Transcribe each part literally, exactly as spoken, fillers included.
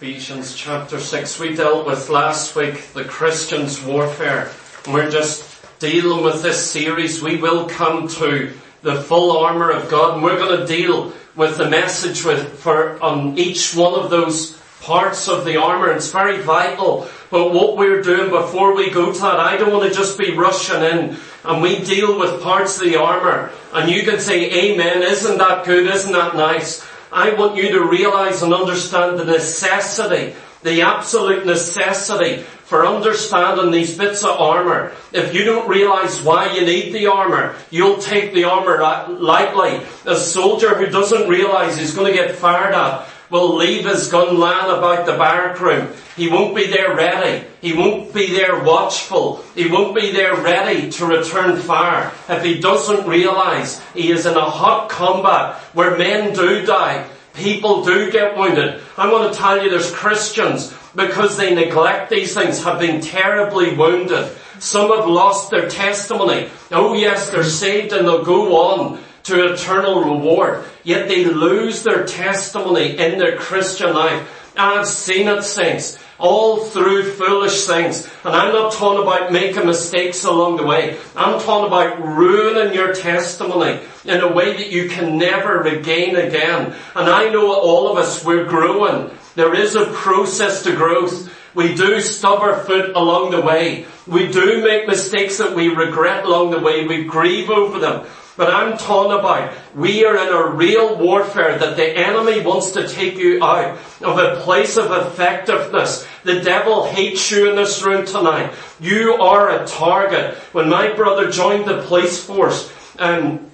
Ephesians chapter six. We dealt with last week the Christian's warfare. And we're just dealing with this series. We will come to the full armour of God, and we're going to deal with the message with, for on each one of those parts of the armour. It's very vital. But what we're doing before we go to that, I don't want to just be rushing in and we deal with parts of the armour and you can say amen, isn't that good, isn't that nice? I want you to realise and understand the necessity, the absolute necessity for understanding these bits of armour. If you don't realise why you need the armour, you'll take the armour lightly. A soldier who doesn't realise he's going to get fired at will leave his gun lying about the barrack room. He won't be there ready. He won't be there watchful. He won't be there ready to return fire if he doesn't realise he is in a hot combat where men do die. People do get wounded. I want to tell you there's Christians, because they neglect these things, have been terribly wounded. Some have lost their testimony. Oh yes, they're saved and they'll go on to eternal reward. Yet they lose their testimony in their Christian life. And I've seen it, saints, all through foolish things. And I'm not talking about making mistakes along the way. I'm talking about ruining your testimony in a way that you can never regain again. And I know all of us, we're growing. There is a process to growth. We do stub our foot along the way. We do make mistakes that we regret along the way. We grieve over them. But I'm talking about, we are in a real warfare that the enemy wants to take you out of a place of effectiveness. The devil hates you in this room tonight. You are a target. When my brother joined the police force, um,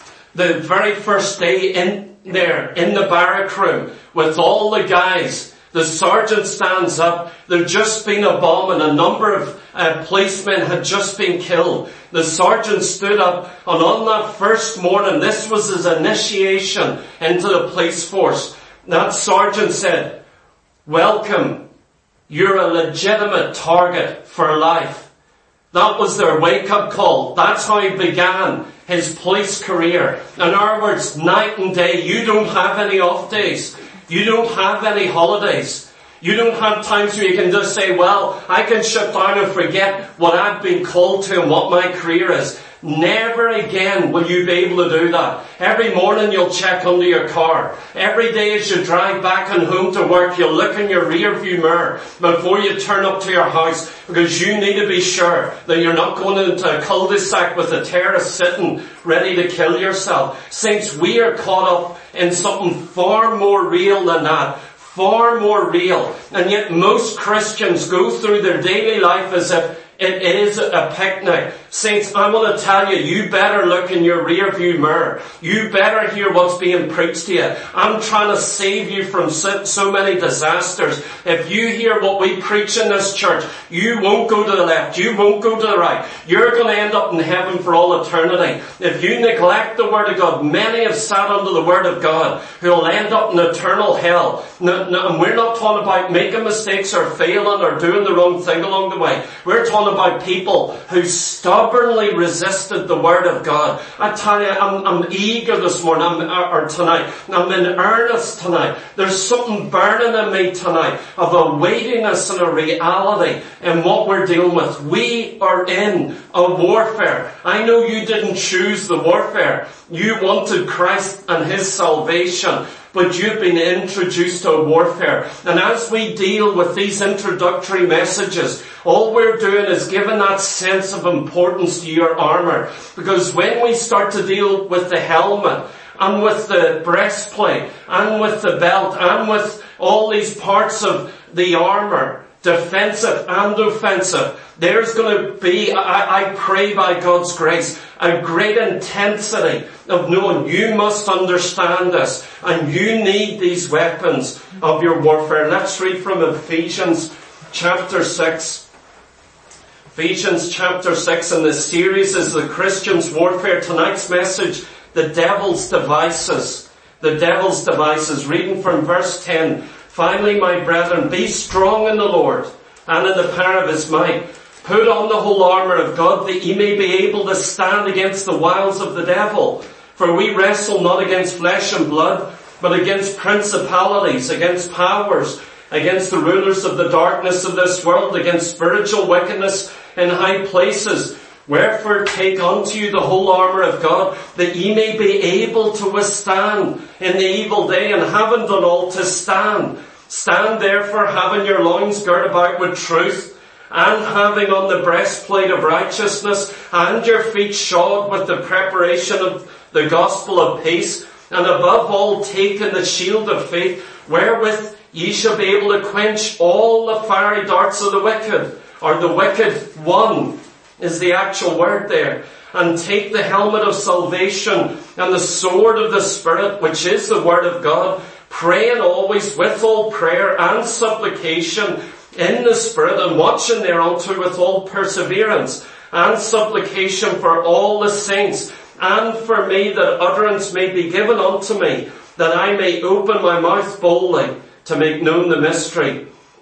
the very first day in there, in the barrack room, with all the guys, the sergeant stands up. There'd just been a bomb and a number of uh, policemen had just been killed. The sergeant stood up, and on that first morning, this was his initiation into the police force. That sergeant said, "Welcome, you're a legitimate target for life." That was their wake-up call. That's how he began his police career. In other words, night and day, you don't have any off days. You don't have any holidays. You don't have times where you can just say, well, I can shut down and forget what I've been called to and what my career is. Never again will you be able to do that. Every morning you'll check under your car. Every day as you drive back and home to work, you'll look in your rear view mirror before you turn up to your house, because you need to be sure that you're not going into a cul-de-sac with a terrorist sitting ready to kill yourself. Saints, we are caught up in something far more real than that. Far more real. And yet most Christians go through their daily life as if it is a picnic. Saints, I want to tell you, you better look in your rear view mirror. You better hear what's being preached to you. I'm trying to save you from so, so many disasters. If you hear what we preach in this church, you won't go to the left. You won't go to the right. You're going to end up in heaven for all eternity. If you neglect the Word of God, many have sat under the Word of God who will end up in eternal hell. No, no, and we're not talking about making mistakes or failing or doing the wrong thing along the way. We're talking about people who stubbornly resisted the Word of God. I tell you, I'm, I'm eager this morning, I'm, or, or tonight. I'm in earnest tonight. There's something burning in me tonight of a weightiness and a reality in what we're dealing with. We are in a warfare. I know you didn't choose the warfare. You wanted Christ and His salvation. But you've been introduced to a warfare. And as we deal with these introductory messages, all we're doing is giving that sense of importance to your armour. Because when we start to deal with the helmet, and with the breastplate, and with the belt, and with all these parts of the armour, defensive and offensive, there's going to be, I, I pray by God's grace, a great intensity of knowing you must understand this and you need these weapons of your warfare. Let's read from Ephesians chapter six. Ephesians chapter six, and the series is the Christian's warfare. Tonight's message, the devil's devices. The devil's devices. Reading from verse ten. Finally, my brethren, be strong in the Lord and in the power of His might. Put on the whole armour of God, that ye may be able to stand against the wiles of the devil. For we wrestle not against flesh and blood, but against principalities, against powers, against the rulers of the darkness of this world, against spiritual wickedness in high places. Wherefore take unto you the whole armour of God, that ye may be able to withstand in the evil day, and having done all to stand. Stand therefore, having your loins girt about with truth, and having on the breastplate of righteousness, and your feet shod with the preparation of the gospel of peace, and above all taking the shield of faith, wherewith ye shall be able to quench all the fiery darts of the wicked, or the wicked one is the actual word there. And take the helmet of salvation and the sword of the Spirit, which is the word of God, praying always with all prayer and supplication in the Spirit, and watching thereunto with all perseverance and supplication for all the saints, and for me, that utterance may be given unto me, that I may open my mouth boldly to make known the mystery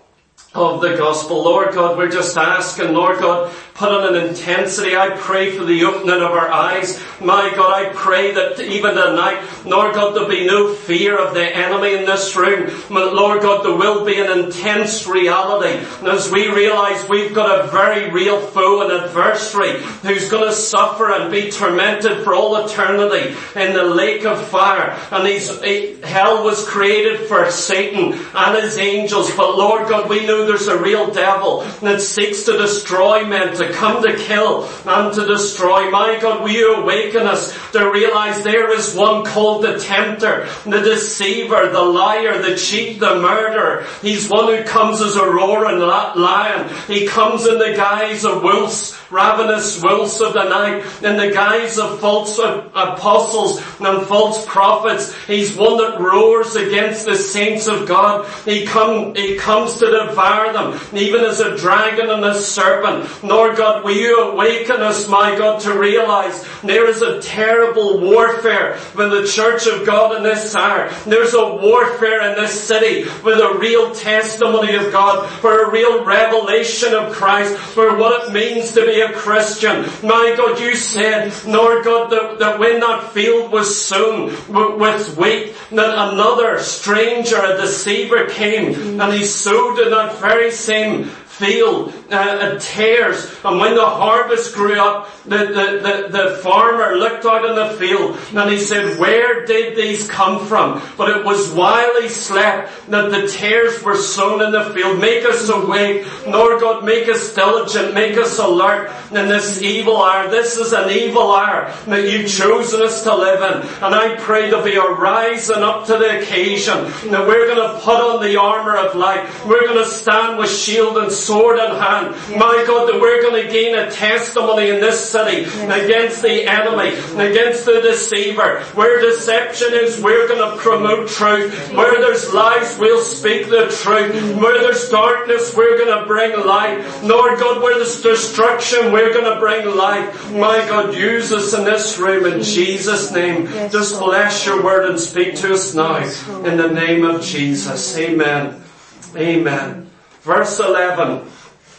of the gospel. Lord God, we're just asking, Lord God, put on an intensity. I pray for the opening of our eyes. My God, I pray that even tonight, Lord God, there'll be no fear of the enemy in this room. Lord God, there will be an intense reality. And as we realize we've got a very real foe and adversary who's going to suffer and be tormented for all eternity in the lake of fire. And he's, he, hell was created for Satan and his angels. But Lord God, we know there's a real devil that seeks to destroy men, to come to kill and to destroy. My God, will you awaken us to realize there is one called the tempter, the deceiver, the liar, the cheat, the murderer. He's one who comes as a roaring lion. He comes in the guise of wolves, ravenous wolves of the night, in the guise of false apostles and false prophets. He's one that roars against the saints of God. He, come, he comes to devour them, even as a dragon and a serpent. Lord God, will you awaken us, my God, to realize there is a terrible warfare with the church of God in this hour. There's a warfare in this city with a real testimony of God, for a real revelation of Christ, for what it means to be a Christian. My God, you said, Lord God, that, that when that field was sown with wheat, that another stranger, a deceiver came, and he sowed in that very same field uh, tares. And when the harvest grew up, the, the, the, the farmer looked out in the field and he said, where did these come from? But it was while he slept that the tares were sown in the field. Make us awake, Lord God, make us diligent, make us alert in this evil hour. This is an evil hour that you've chosen us to live in. And I pray there'll be a rising up to the occasion, that we're going to put on the armour of light. We're going to stand with shield and sword in hand. Yes. My God, that we're going to gain a testimony in this city, yes, against the enemy, against the deceiver. Where deception is, we're going to promote truth. Where there's lies, we'll speak the truth. Where there's darkness, we're going to bring light. Lord God, where there's destruction, we're going to bring light. My God, use us in this room in Jesus' name. Yes, just bless your word and speak to us now in the name of Jesus. Amen. Amen. Verse eleven.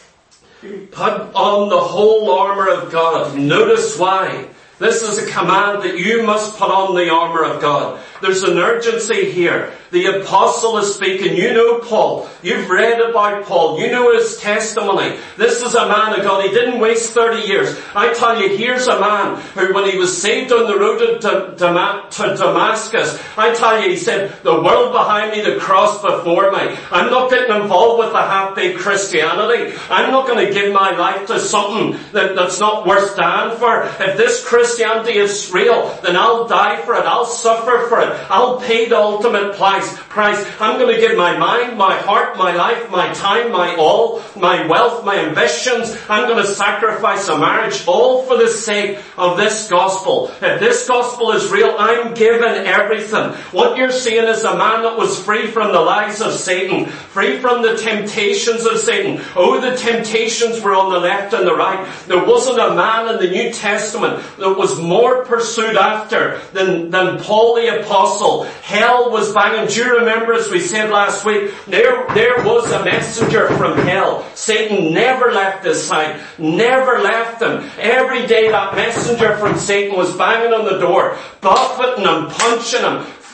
Put on the whole armour of God. Notice why. This is a command that you must put on the armour of God. There's an urgency here. The apostle is speaking. You know Paul. You've read about Paul. You know his testimony. This is a man of God. He didn't waste thirty years. I tell you, here's a man who, when he was saved on the road to, to Damascus, I tell you, he said, the world behind me, the cross before me. I'm not getting involved with the half-baked Christianity. I'm not going to give my life to something that, that's not worth dying for. If this Christianity is real, then I'll die for it. I'll suffer for it. I'll pay the ultimate price. Price. I'm going to give my mind, my heart, my life, my time, my all, my wealth, my ambitions. I'm going to sacrifice a marriage, all for the sake of this gospel. If this gospel is real, I'm giving everything. What you're seeing is a man that was free from the lies of Satan, free from the temptations of Satan. Oh, the temptations were on the left and the right. There wasn't a man in the New Testament that was more pursued after than, than Paul the Apostle. Hell was banging. Do you remember, as we said last week, there, there was a messenger from hell. Satan never left his side, never left him. Every day that messenger from Satan was banging on the door, buffeting him, punching him,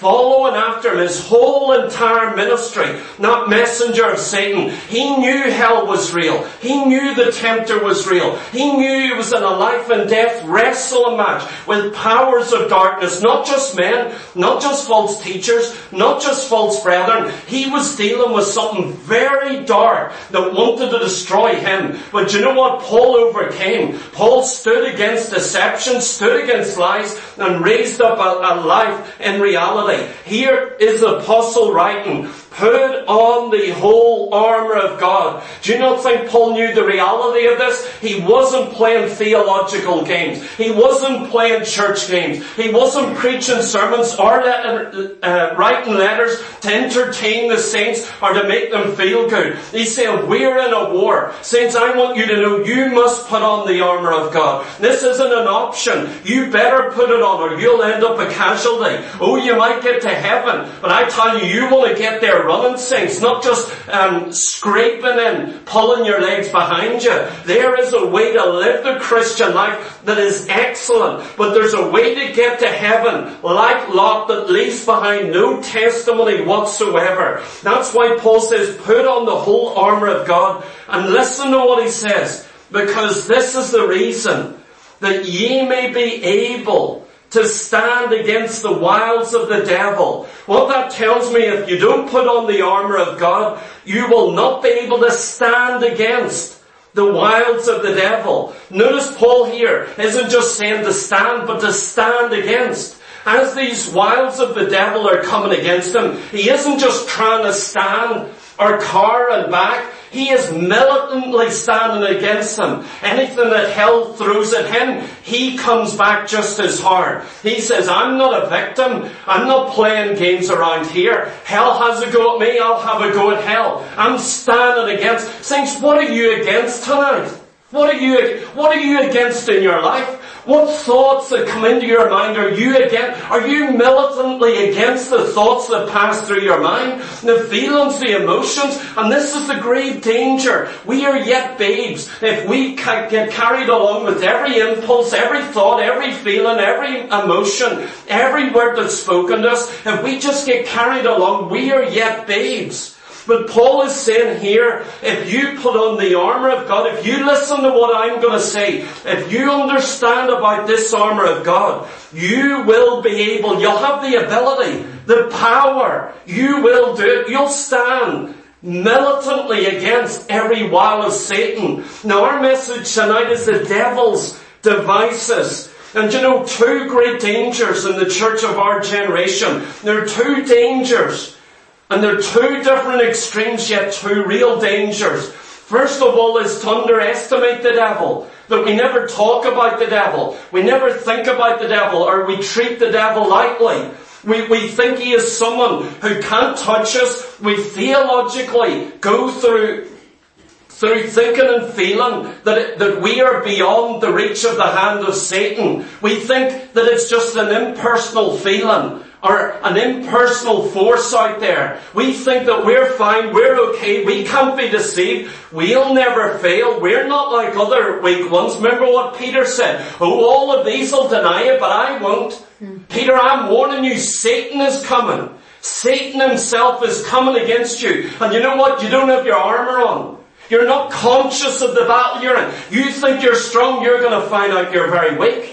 following after him his whole entire ministry, that messenger of Satan. He knew hell was real. He knew the tempter was real. He knew he was in a life and death wrestling match with powers of darkness, not just men, not just false teachers, not just false brethren. He was dealing with something very dark that wanted to destroy him. But you know what? Paul overcame. Paul stood against deception, stood against lies, and raised up a, a life in reality. Here is the apostle writing, put on the whole armour of God. Do you not think Paul knew the reality of this? He wasn't playing theological games. He wasn't playing church games. He wasn't preaching sermons or uh, uh, writing letters to entertain the saints or to make them feel good. He said, we're in a war. Saints, I want you to know you must put on the armour of God. This isn't an option. You better put it on or you'll end up a casualty. Oh, you might get to heaven, but I tell you, you want to get there running, saints, not just um, scraping and pulling your legs behind you. There is a way to live the Christian life that is excellent, but there's a way to get to heaven, like Lot, that leaves behind no testimony whatsoever. That's why Paul says, put on the whole armour of God, and listen to what he says, because this is the reason, that ye may be able to stand against the wiles of the devil. What that tells me, if you don't put on the armour of God, you will not be able to stand against the wiles of the devil. Notice Paul here isn't just saying to stand, but to stand against. As these wiles of the devil are coming against him, he isn't just trying to stand or cower and back. He is militantly standing against them. Anything that hell throws at him, he comes back just as hard. He says, I'm not a victim. I'm not playing games around here. Hell has a go at me, I'll have a go at hell. I'm standing against. Saints, what are you against tonight? What are you, what are you against in your life? What thoughts that come into your mind are you against? Are you militantly against the thoughts that pass through your mind? The feelings, the emotions? And this is the great danger. We are yet babes. If we get carried along with every impulse, every thought, every feeling, every emotion, every word that's spoken to us, if we just get carried along, we are yet babes. But Paul is saying here, if you put on the armour of God, if you listen to what I'm going to say, if you understand about this armour of God, you will be able, you'll have the ability, the power, you will do it, you'll stand militantly against every wile of Satan. Now our message tonight is the devil's devices. And you know, two great dangers in the church of our generation. There are two dangers. And there are two different extremes, yet two real dangers. First of all is to underestimate the devil. That we never talk about the devil. We never think about the devil, or we treat the devil lightly. We, we think he is someone who can't touch us. We theologically go through through thinking and feeling that, it, that we are beyond the reach of the hand of Satan. We think that it's just an impersonal feeling, or an impersonal force out there. We think that we're fine, we're okay, we can't be deceived, we'll never fail, we're not like other weak ones. Remember what Peter said, oh, all of these will deny it, but I won't. Hmm. Peter, I'm warning you, Satan is coming. Satan himself is coming against you. And you know what? You don't have your armour on. You're not conscious of the battle you're in. You think you're strong, you're going to find out you're very weak.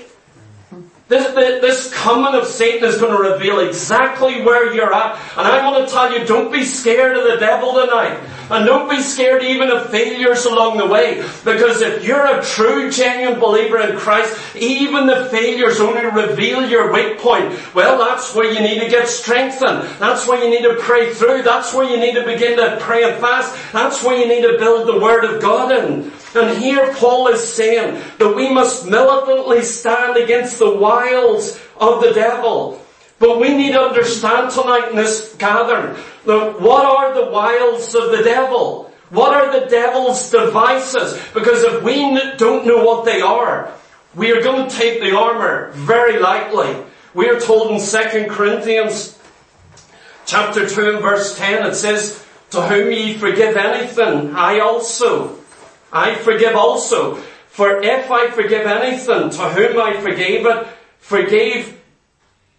This, this coming of Satan is going to reveal exactly where you're at. And I want to tell you, don't be scared of the devil tonight. And don't be scared even of failures along the way. Because if you're a true, genuine believer in Christ, even the failures only reveal your weak point. Well, that's where you need to get strengthened. That's where you need to pray through. That's where you need to begin to pray and fast. That's where you need to build the Word of God in. And here Paul is saying that we must militantly stand against the wiles of the devil. But we need to understand tonight in this gathering that what are the wiles of the devil? What are the devil's devices? Because if we don't know what they are, we are going to take the armour very lightly. We are told in Second Corinthians chapter two and verse ten, it says, to whom ye forgive anything, I also I forgive also. For if I forgive anything, to whom I forgave it, forgave,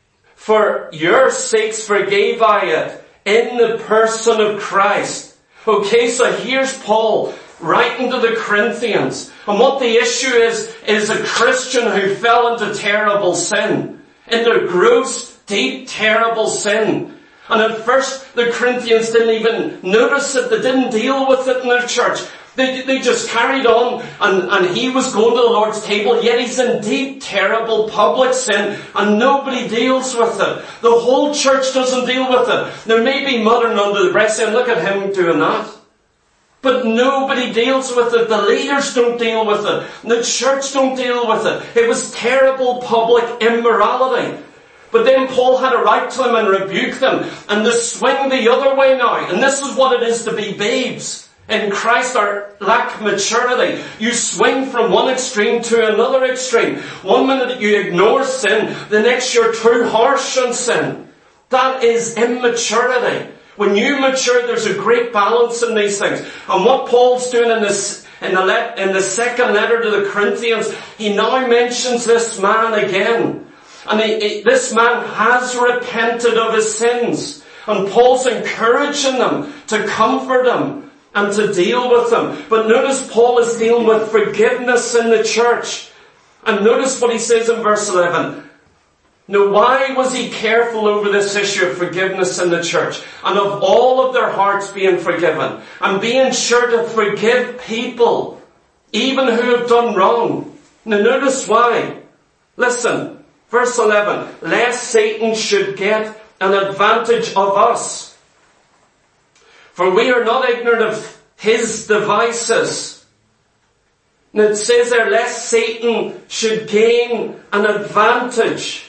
For your sakes forgave I it in the person of Christ. Okay, so here's Paul writing to the Corinthians. And what the issue is, is a Christian who fell into terrible sin. Into gross, deep, terrible sin. And at first, the Corinthians didn't even notice it. They didn't deal with it in their church. They, they just carried on, and, and he was going to the Lord's table, yet he's in deep, terrible public sin, and nobody deals with it. The whole church doesn't deal with it. There may be muttering under the breath saying, look at him doing that. But nobody deals with it. The leaders don't deal with it. The church don't deal with it. It was terrible public immorality. But then Paul had to write to them and rebuke them, and to swing the other way now. And this is what it is to be babes in Christ, or lack maturity. You swing from one extreme to another extreme. One minute you ignore sin, the next you're too harsh on sin. That is immaturity. When you mature, there's a great balance in these things. And what Paul's doing in this, in the, let, in the second letter to the Corinthians, he now mentions this man again. And he, he, this man has repented of his sins. And Paul's encouraging them to comfort him and to deal with them. But notice Paul is dealing with forgiveness in the church. And notice what he says in verse eleven. Now, why was he careful over this issue of forgiveness in the church? And of all of their hearts being forgiven. And being sure to forgive people, even who have done wrong. Now notice why. Listen, verse eleven. Lest Satan should get an advantage of us. For we are not ignorant of his devices. And it says there, lest Satan should gain an advantage.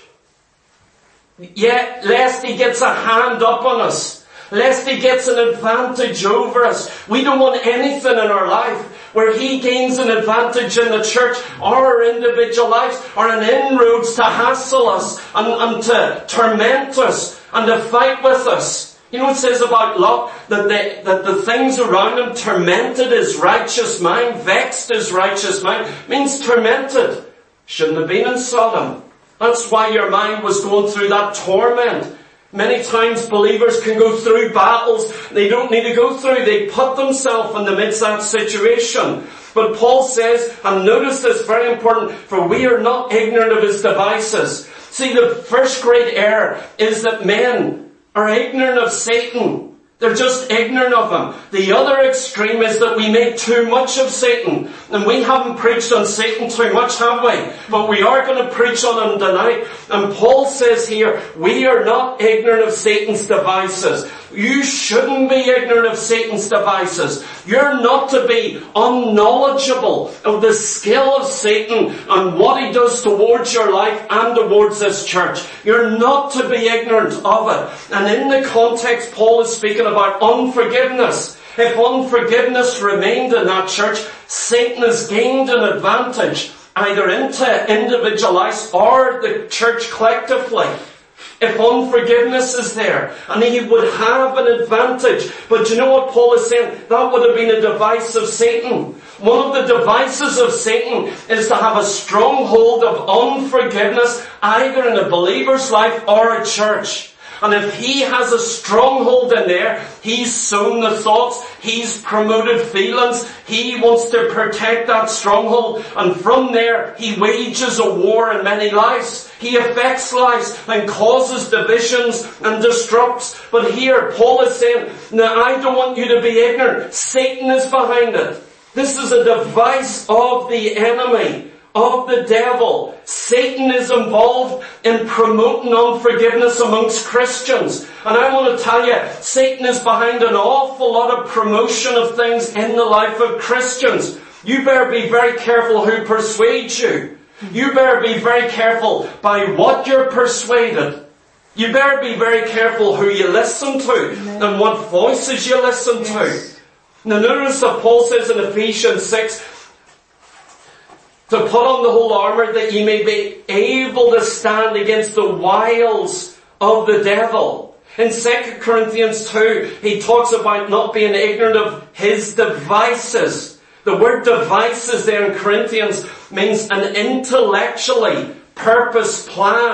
Yet, lest he gets a hand up on us. Lest he gets an advantage over us. We don't want anything in our life where he gains an advantage in the church or our individual lives, or an inroads to hassle us and, and to torment us and to fight with us. You know what it says about Lot? That the, that the things around him tormented his righteous mind, vexed his righteous mind. It means tormented. Shouldn't have been in Sodom. That's why your mind was going through that torment. Many times believers can go through battles they don't need to go through. They put themselves in the midst of that situation. But Paul says, and notice this, very important, for we are not ignorant of his devices. See, the first great error is that men are ignorant of Satan. They're just ignorant of him. The other extreme is that we make too much of Satan. And we haven't preached on Satan too much, have we? But we are going to preach on him tonight. And Paul says here, we are not ignorant of Satan's devices. You shouldn't be ignorant of Satan's devices. You're not to be unknowledgeable of the skill of Satan and what he does towards your life and towards this church. You're not to be ignorant of it. And in the context, Paul is speaking about unforgiveness. If unforgiveness remained in that church, Satan has gained an advantage either into individual lives or the church collectively. If unforgiveness is there, and he would have an advantage. But you know what Paul is saying? That would have been a device of Satan. One of the devices of Satan is to have a stronghold of unforgiveness either in a believer's life or a church. And if he has a stronghold in there, he's sown the thoughts, he's promoted feelings, he wants to protect that stronghold, and from there he wages a war in many lives. He affects lives and causes divisions and disrupts. But here Paul is saying, now I don't want you to be ignorant. Satan is behind it. This is a device of the enemy, of the devil. Satan is involved in promoting unforgiveness amongst Christians. And I want to tell you, Satan is behind an awful lot of promotion of things in the life of Christians. You better be very careful who persuades you. You better be very careful by what you're persuaded. You better be very careful who you listen to and what voices you listen to. Now notice that Paul says in Ephesians six, to put on the whole armour that ye may be able to stand against the wiles of the devil. In Second Corinthians two, he talks about not being ignorant of his devices. The word devices there in Corinthians means an intellectually purposed plan.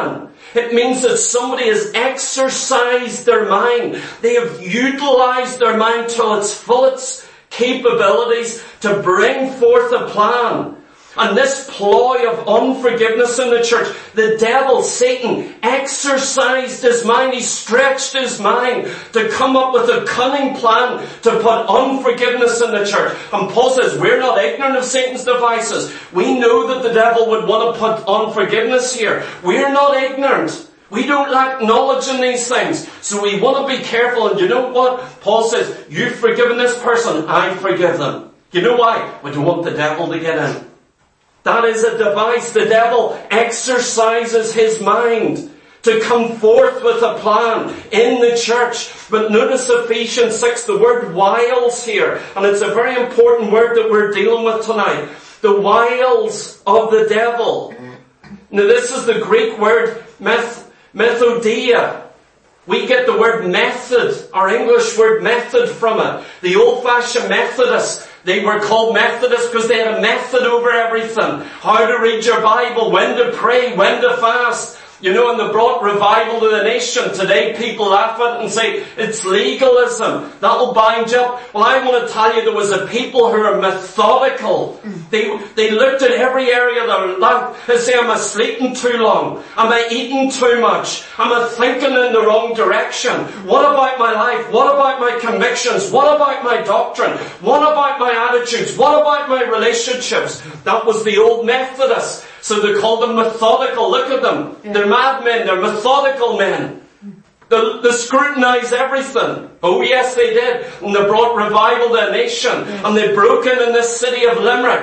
It means that somebody has exercised their mind. They have utilized their mind to its fullest capabilities to bring forth a plan. And this ploy of unforgiveness in the church, the devil, Satan, exercised his mind. He stretched his mind to come up with a cunning plan to put unforgiveness in the church. And Paul says, we're not ignorant of Satan's devices. We know that the devil would want to put unforgiveness here. We're not ignorant. We don't lack knowledge in these things. So we want to be careful. And you know what? Paul says, you've forgiven this person, I forgive them. You know why? We don't want the devil to get in. That is a device. The devil exercises his mind to come forth with a plan in the church. But notice Ephesians six, the word wiles here. And it's a very important word that we're dealing with tonight. The wiles of the devil. Now this is the Greek word meth, methodia. We get the word method, our English word method from it. The old-fashioned Methodists, they were called Methodists because they had a method over everything. How to read your Bible, when to pray, when to fast. You know, and they brought revival to the nation. Today people laugh at it and say, it's legalism. That'll bind you up. Well, I want to tell you, there was a people who are methodical. They, they looked at every area of their life and say, am I sleeping too long? Am I eating too much? Am I thinking in the wrong direction? What about my life? What about my convictions? What about my doctrine? What about my attitudes? What about my relationships? That was the old Methodists. So they called them methodical. Look at them. Yeah. They're madmen. They're methodical men. They, they scrutinize everything. Oh yes, they did. And they brought revival to a nation. Yeah. And they broke in in this city of Limerick.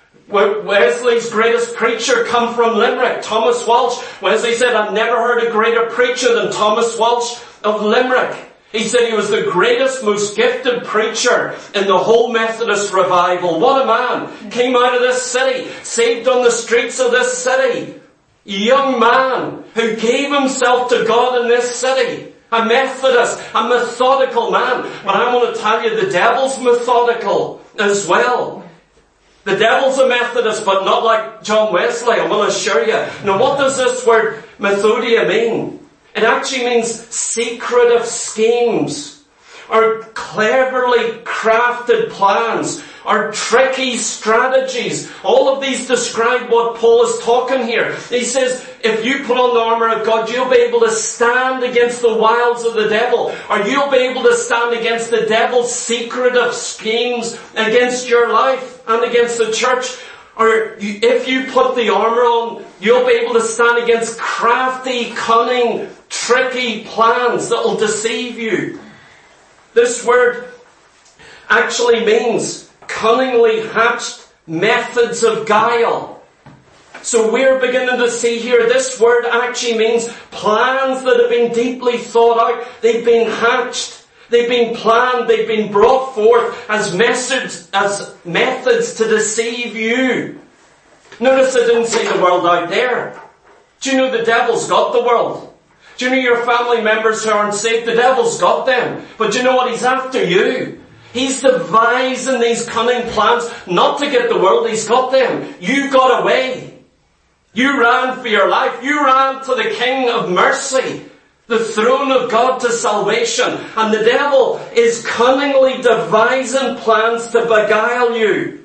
Wesley's greatest preacher come from Limerick. Thomas Walsh. Wesley said, I've never heard a greater preacher than Thomas Walsh of Limerick. He said he was the greatest, most gifted preacher in the whole Methodist revival. What a man. Came out of this city, saved on the streets of this city. A young man who gave himself to God in this city. A Methodist, a methodical man. But I want to tell you, the devil's methodical as well. The devil's a Methodist, but not like John Wesley, I will assure you. Now what does this word methodia mean? It actually means secretive schemes, or cleverly crafted plans, or tricky strategies. All of these describe what Paul is talking here. He says, if you put on the armour of God, you'll be able to stand against the wiles of the devil, or you'll be able to stand against the devil's secretive schemes against your life and against the church. Or you, if you put the armour on, you'll be able to stand against crafty, cunning, tricky plans that will deceive you. This word actually means cunningly hatched methods of guile. So we're beginning to see here, this word actually means plans that have been deeply thought out. They've been hatched. They've been planned. They've been brought forth as methods, as methods to deceive you. Notice I didn't say the world out there. Do you know the devil's got the world? Do you know your family members who aren't saved? The devil's got them. But do you know what? He's after you. He's devising these cunning plans not to get the world. He's got them. You got away. You ran for your life. You ran to the King of Mercy, the throne of God to salvation. And the devil is cunningly devising plans to beguile you.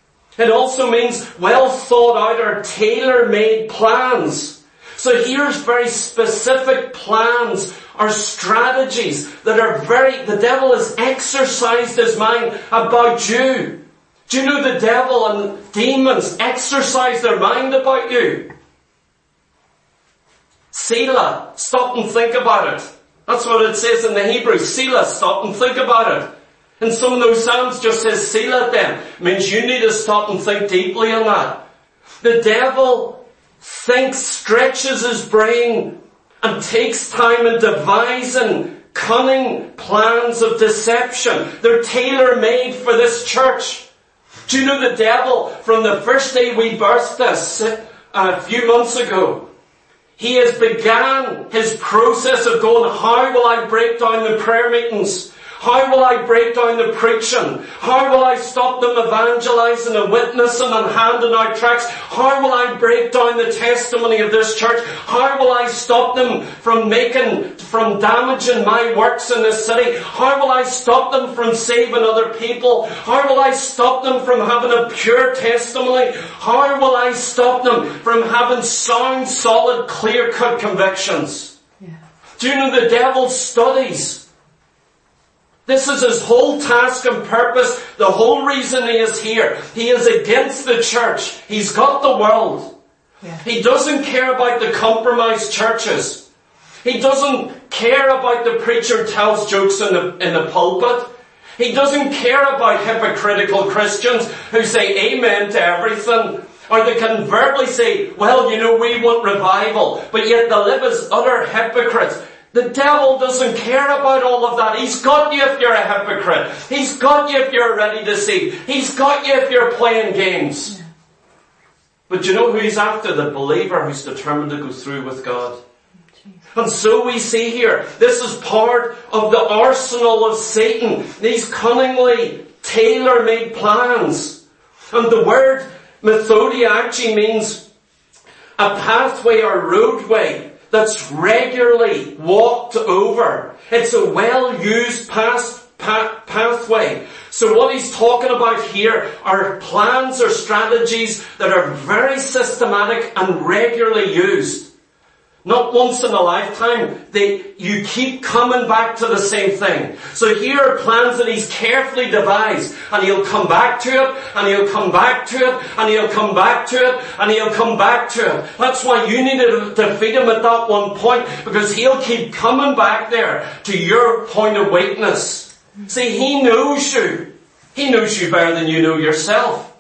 It also means well thought out or tailor-made plans. So here's very specific plans or strategies that are very, the devil has exercised his mind about you. Do you know the devil and demons exercise their mind about you? Selah, stop and think about it. That's what it says in the Hebrew. Selah, stop and think about it. And some of those Psalms just says Selah at them. It means you need to stop and think deeply on that. The devil thinks, stretches his brain and takes time in devising cunning plans of deception. They're tailor-made for this church. Do you know the devil, from the first day we birthed this a few months ago, he has begun his process of going, how will I break down the prayer meetings? How will I break down the preaching? How will I stop them evangelizing and witnessing and handing out tracts? How will I break down the testimony of this church? How will I stop them from making, from damaging my works in this city? How will I stop them from saving other people? How will I stop them from having a pure testimony? How will I stop them from having sound, solid, clear-cut convictions? Yeah. Do you know the devil studies? This is his whole task and purpose. The whole reason he is here. He is against the church. He's got the world. Yeah. He doesn't care about the compromised churches. He doesn't care about the preacher tells jokes in the, in the pulpit. He doesn't care about hypocritical Christians who say amen to everything. Or they can verbally say, well, you know, we want revival. But yet they live as utter hypocrites. The devil doesn't care about all of that. He's got you if you're a hypocrite. He's got you if you're ready to deceive. He's got you if you're playing games. Yeah. But you know who he's after? The believer who's determined to go through with God. And so we see here, this is part of the arsenal of Satan. These cunningly tailor-made plans. And the word methodia actually means a pathway or roadway that's regularly walked over. It's a well-used past, pa- pathway. So what he's talking about here are plans or strategies that are very systematic and regularly used. Not once in a lifetime. They, you keep coming back to the same thing. So here are plans that he's carefully devised. And he'll come back to it, and he'll come back to it, and he'll come back to it, and he'll come back to it. That's why you need to defeat him at that one point, because he'll keep coming back there to your point of weakness. See, he knows you. He knows you better than you know yourself.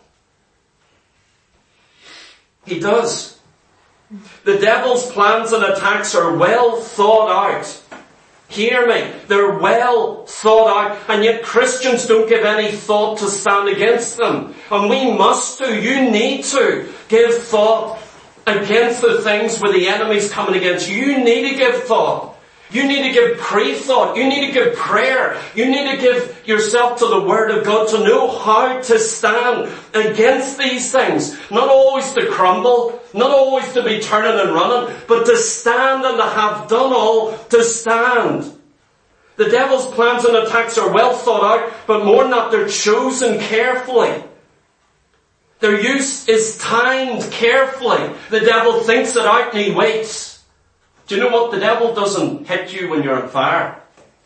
He does. The devil's plans and attacks are well thought out. Hear me. They're well thought out. And yet Christians don't give any thought to stand against them. And we must do. You need to give thought against the things where the enemy's coming against you. You need to give thought. You need to give pre-thought. You need to give prayer. You need to give yourself to the Word of God to know how to stand against these things. Not always to crumble, not always to be turning and running, but to stand and to have done all to stand. The devil's plans and attacks are well thought out, but more than that, they're chosen carefully. Their use is timed carefully. The devil thinks it out and he waits. Do you know what? The devil doesn't hit you when you're on fire.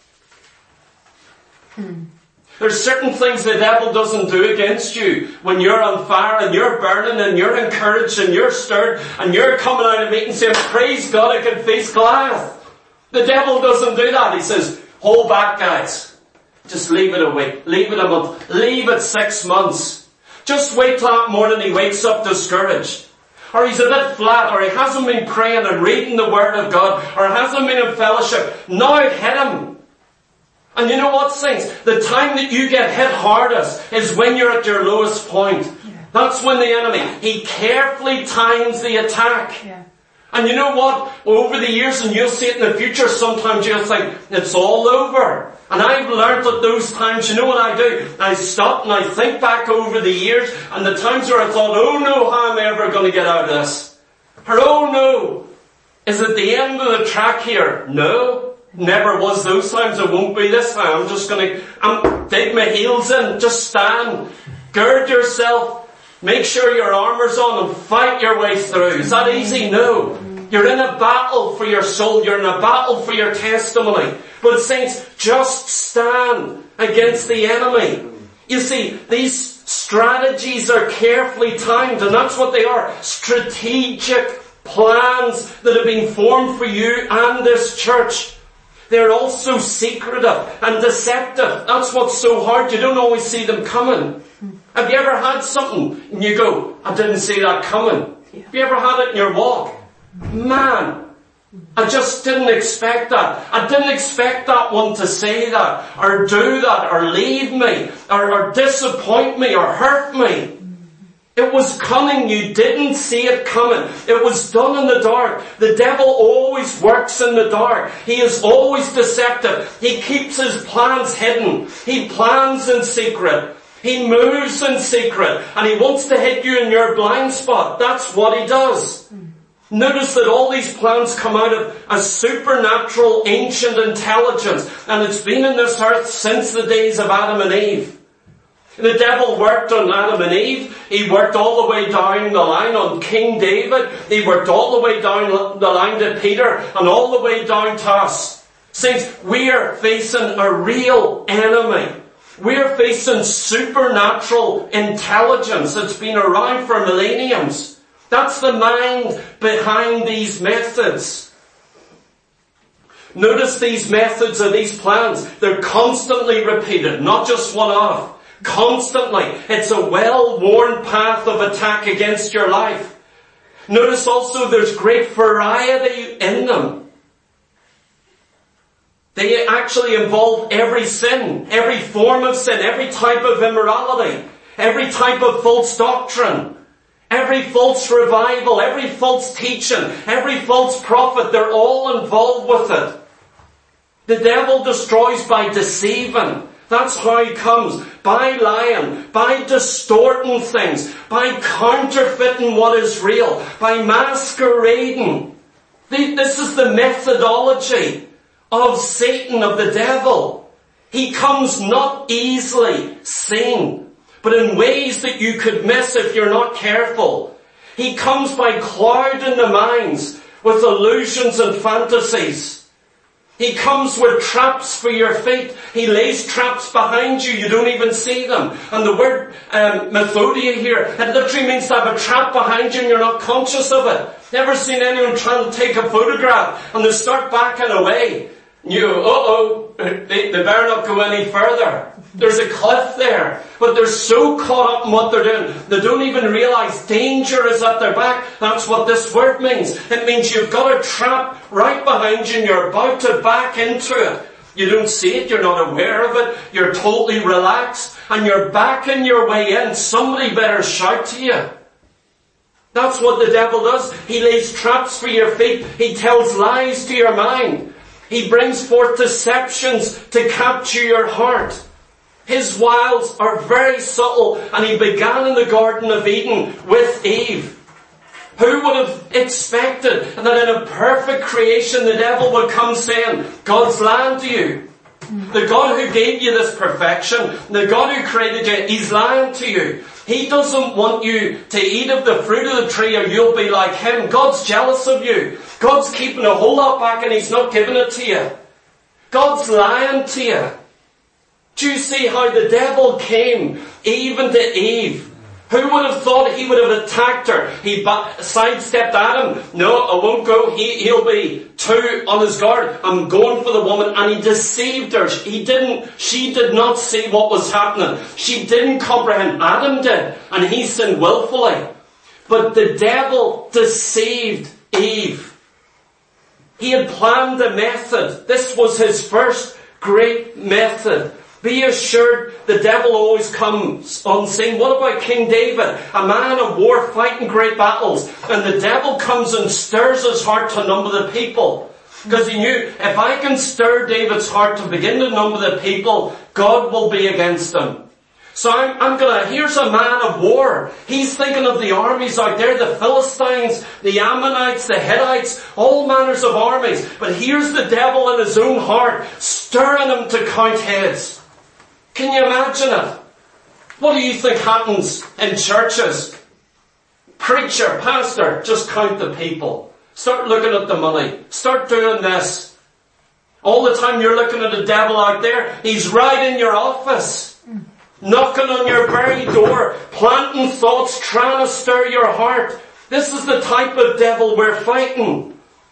Hmm. There's certain things the devil doesn't do against you when you're on fire and you're burning and you're encouraged and you're stirred and you're coming out of meeting saying, praise God, I can face Goliath. The devil doesn't do that. He says, hold back, guys. Just leave it a week. Leave it a month. Leave it six months. Just wait till that morning he wakes up discouraged. Or he's a bit flat, or he hasn't been praying and reading the Word of God, or hasn't been in fellowship. Now it hit him. And you know what, saints? The time that you get hit hardest is when you're at your lowest point. Yeah. That's when the enemy, he carefully times the attack. Yeah. And you know what? Over the years, and you'll see it in the future, sometimes you'll think, it's all over. And I've learned at those times, you know what I do? I stop and I think back over the years, and the times where I thought, oh no, how am I ever going to get out of this? Or oh no, is it the end of the track here? No, never was those times, it won't be this time. I'm just going to I'm, dig my heels in, just stand, gird yourself, make sure your armour's on and fight your way through. Is that easy? No. You're in a battle for your soul. You're in a battle for your testimony. But saints, just stand against the enemy. You see, these strategies are carefully timed, and that's what they are. Strategic plans that have been formed for you and this church. They're also secretive and deceptive. That's what's so hard. You don't always see them coming. Have you ever had something and you go, I didn't see that coming? Have you ever had it in your walk? Man, I just didn't expect that. I didn't expect that one to say that, or do that, or leave me, or, or disappoint me, or hurt me. It was cunning. You didn't see it coming. It was done in the dark. The devil always works in the dark. He is always deceptive. He keeps his plans hidden. He plans in secret. He moves in secret. And he wants to hit you in your blind spot. That's what he does. Notice that all these plans come out of a supernatural ancient intelligence. And it's been in this earth since the days of Adam and Eve. The devil worked on Adam and Eve. He worked all the way down the line on King David. He worked all the way down the line to Peter and all the way down to us. Saints, we are facing a real enemy. We are facing supernatural intelligence that's been around for millenniums. That's the mind behind these methods. Notice these methods or these plans. They're constantly repeated, not just one-off. Constantly. It's a well-worn path of attack against your life. Notice also there's great variety in them. They actually involve every sin, every form of sin, every type of immorality, every type of false doctrine, every false revival, every false teaching, every false prophet. They're all involved with it. The devil destroys by deceiving. That's how he comes. By lying, by distorting things, by counterfeiting what is real, by masquerading. This is the methodology of Satan, of the devil. He comes not easily seen, but in ways that you could miss if you're not careful. He comes by clouding the minds with illusions and fantasies. He comes with traps for your feet. He lays traps behind you. You don't even see them. And the word um, methodia here, it literally means to have a trap behind you and you're not conscious of it. Never seen anyone trying to take a photograph and they start backing away. You go, uh-oh, they, they better not go any further. There's a cliff there. But they're so caught up in what they're doing, they don't even realize danger is at their back. That's what this word means. It means you've got a trap right behind you and you're about to back into it. You don't see it, you're not aware of it, you're totally relaxed, and you're backing your way in. Somebody better shout to you. That's what the devil does. He lays traps for your feet. He tells lies to your mind. He brings forth deceptions to capture your heart. His wiles are very subtle, and he began in the Garden of Eden with Eve. Who would have expected that in a perfect creation the devil would come saying, God's lying to you. The God who gave you this perfection, the God who created you, he's lying to you. He doesn't want you to eat of the fruit of the tree or you'll be like him. God's jealous of you. God's keeping a whole lot back and he's not giving it to you. God's lying to you. Do you see how the devil came even to Eve? Who would have thought he would have attacked her? He sidestepped Adam. No, I won't go. He, he'll be too on his guard. I'm going for the woman. And he deceived her. He didn't, she did not see what was happening. She didn't comprehend. Adam did. And he sinned willfully. But the devil deceived Eve. He had planned a method. This was his first great method. Be assured the devil always comes on scene. What about King David? A man of war fighting great battles. And the devil comes and stirs his heart to number the people. Because he knew, if I can stir David's heart to begin to number the people, God will be against him. So I'm, I'm gonna, here's a man of war. He's thinking of the armies out there, the Philistines, the Ammonites, the Hittites, all manners of armies. But here's the devil in his own heart, stirring him to count heads. Can you imagine it? What do you think happens in churches? Preacher, pastor, just count the people. Start looking at the money. Start doing this. All the time you're looking at the devil out there. He's right in your office. Knocking on your very door. Planting thoughts, trying to stir your heart. This is the type of devil we're fighting.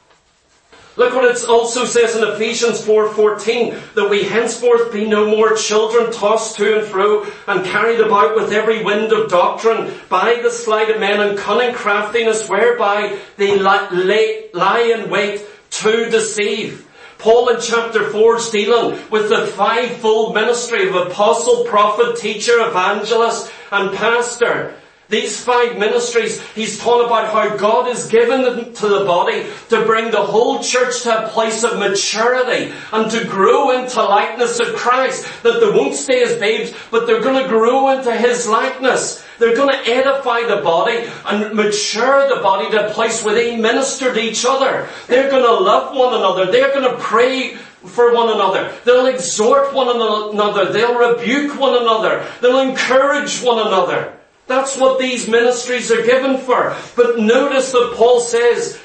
Look what it also says in Ephesians four fourteen, that we henceforth be no more children tossed to and fro and carried about with every wind of doctrine by the sleight of men and cunning craftiness whereby they lie, lie in wait to deceive. Paul in chapter four is dealing with the fivefold ministry of apostle, prophet, teacher, evangelist and pastor. These five ministries, he's taught about how God has given them to the body to bring the whole church to a place of maturity and to grow into likeness of Christ. That they won't stay as babes, but they're going to grow into his likeness. They're going to edify the body and mature the body to a place where they minister to each other. They're going to love one another. They're going to pray for one another. They'll exhort one another. They'll rebuke one another. They'll encourage one another. That's what these ministries are given for. But notice that Paul says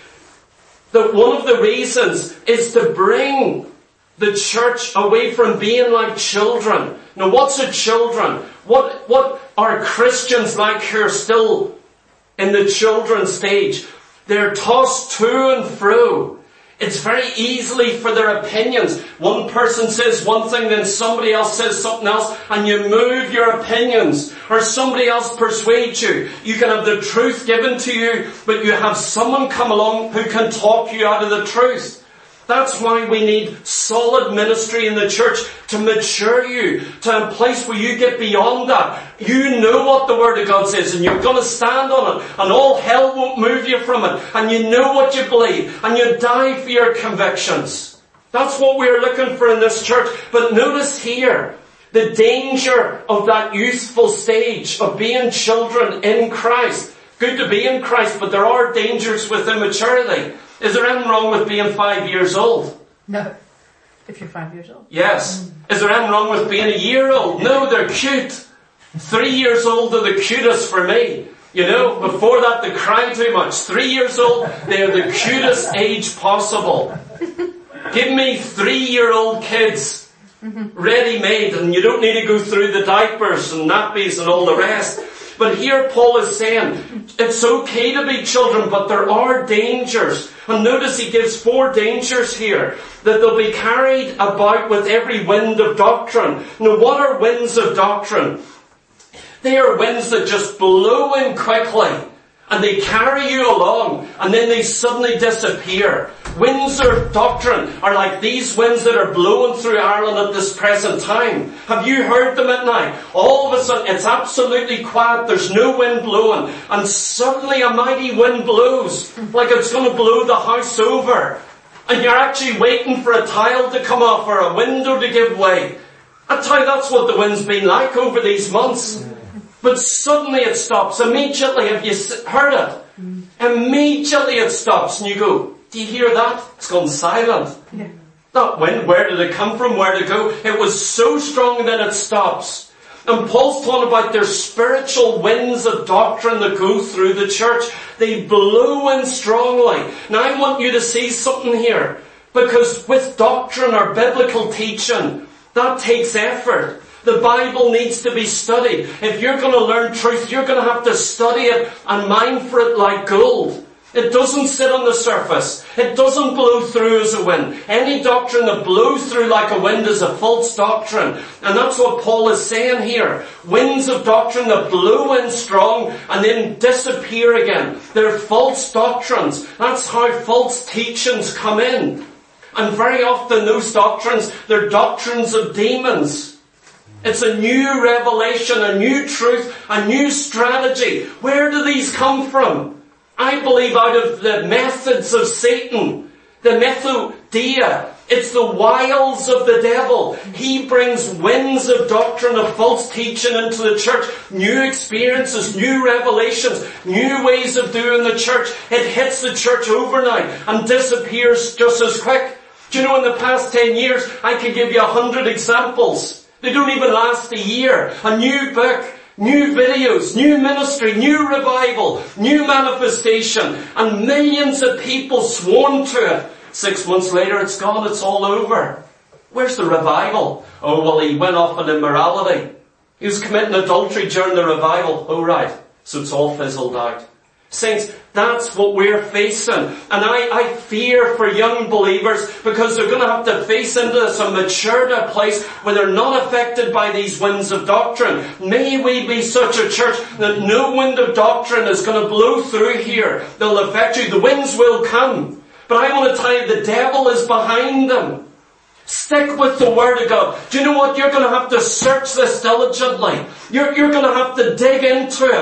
that one of the reasons is to bring the church away from being like children. Now, what's a children? What, what are Christians like who are still in the children stage? They're tossed to and fro. It's very easily for their opinions. One person says one thing, then somebody else says something else, and you move your opinions. Or somebody else persuades you. You can have the truth given to you, but you have someone come along who can talk you out of the truth. That's why we need solid ministry in the church to mature you to a place where you get beyond that. You know what the Word of God says and you're going to stand on it and all hell won't move you from it. And you know what you believe and you die for your convictions. That's what we're looking for in this church. But notice here the danger of that youthful stage of being children in Christ. Good to be in Christ, but there are dangers with immaturity. Is there anything wrong with being five years old? No. If you're five years old. Yes. Mm. Is there anything wrong with being a year old? No, they're cute. Three years old are the cutest for me. You know, before that they cry too much. Three years old, they're the cutest age possible. Give me three-year-old kids ready-made and you don't need to go through the diapers and nappies and all the rest. But here Paul is saying, it's okay to be children, but there are dangers. And notice he gives four dangers here. That they'll be carried about with every wind of doctrine. Now what are winds of doctrine? They are winds that just blow in quickly. And they carry you along. And then they suddenly disappear. Winds of doctrine are like these winds that are blowing through Ireland at this present time. Have you heard them at night? All of a sudden, it's absolutely quiet. There's no wind blowing. And suddenly a mighty wind blows. Like it's going to blow the house over. And you're actually waiting for a tile to come off or a window to give way. I tell you, that's what the wind's been like over these months. But suddenly it stops. Immediately, have you heard it? Immediately it stops. And you go, do you hear that? It's gone silent. Yeah. That wind, where did it come from? Where did it go? It was so strong that it stops. And Paul's talking about their spiritual winds of doctrine that go through the church. They blow in strongly. Now I want you to see something here. Because with doctrine or biblical teaching, that takes effort. The Bible needs to be studied. If you're going to learn truth, you're going to have to study it and mine for it like gold. It doesn't sit on the surface. It doesn't blow through as a wind. Any doctrine that blows through like a wind is a false doctrine. And that's what Paul is saying here. Winds of doctrine that blow in strong and then disappear again. They're false doctrines. That's how false teachings come in. And very often those doctrines, they're doctrines of demons. It's a new revelation, a new truth, a new strategy. Where do these come from? I believe out of the methods of Satan, the methodia. It's the wiles of the devil. He brings winds of doctrine, of false teaching into the church. New experiences, new revelations, new ways of doing the church. It hits the church overnight and disappears just as quick. Do you know, in the past ten years, I could give you a hundred examples. They don't even last a year. A new book, new videos, new ministry, new revival, new manifestation, and millions of people swarm to it. Six months later, it's gone, it's all over. Where's the revival? Oh, well, he went off on immorality. He was committing adultery during the revival. Oh, right. So it's all fizzled out. Saints, that's what we're facing. And I, I fear for young believers because they're going to have to face into this and mature to a place where they're not affected by these winds of doctrine. May we be such a church that no wind of doctrine is going to blow through here. They'll affect you. The winds will come. But I want to tell you, the devil is behind them. Stick with the Word of God. Do you know what? You're going to have to search this diligently. You're, you're going to have to dig into it.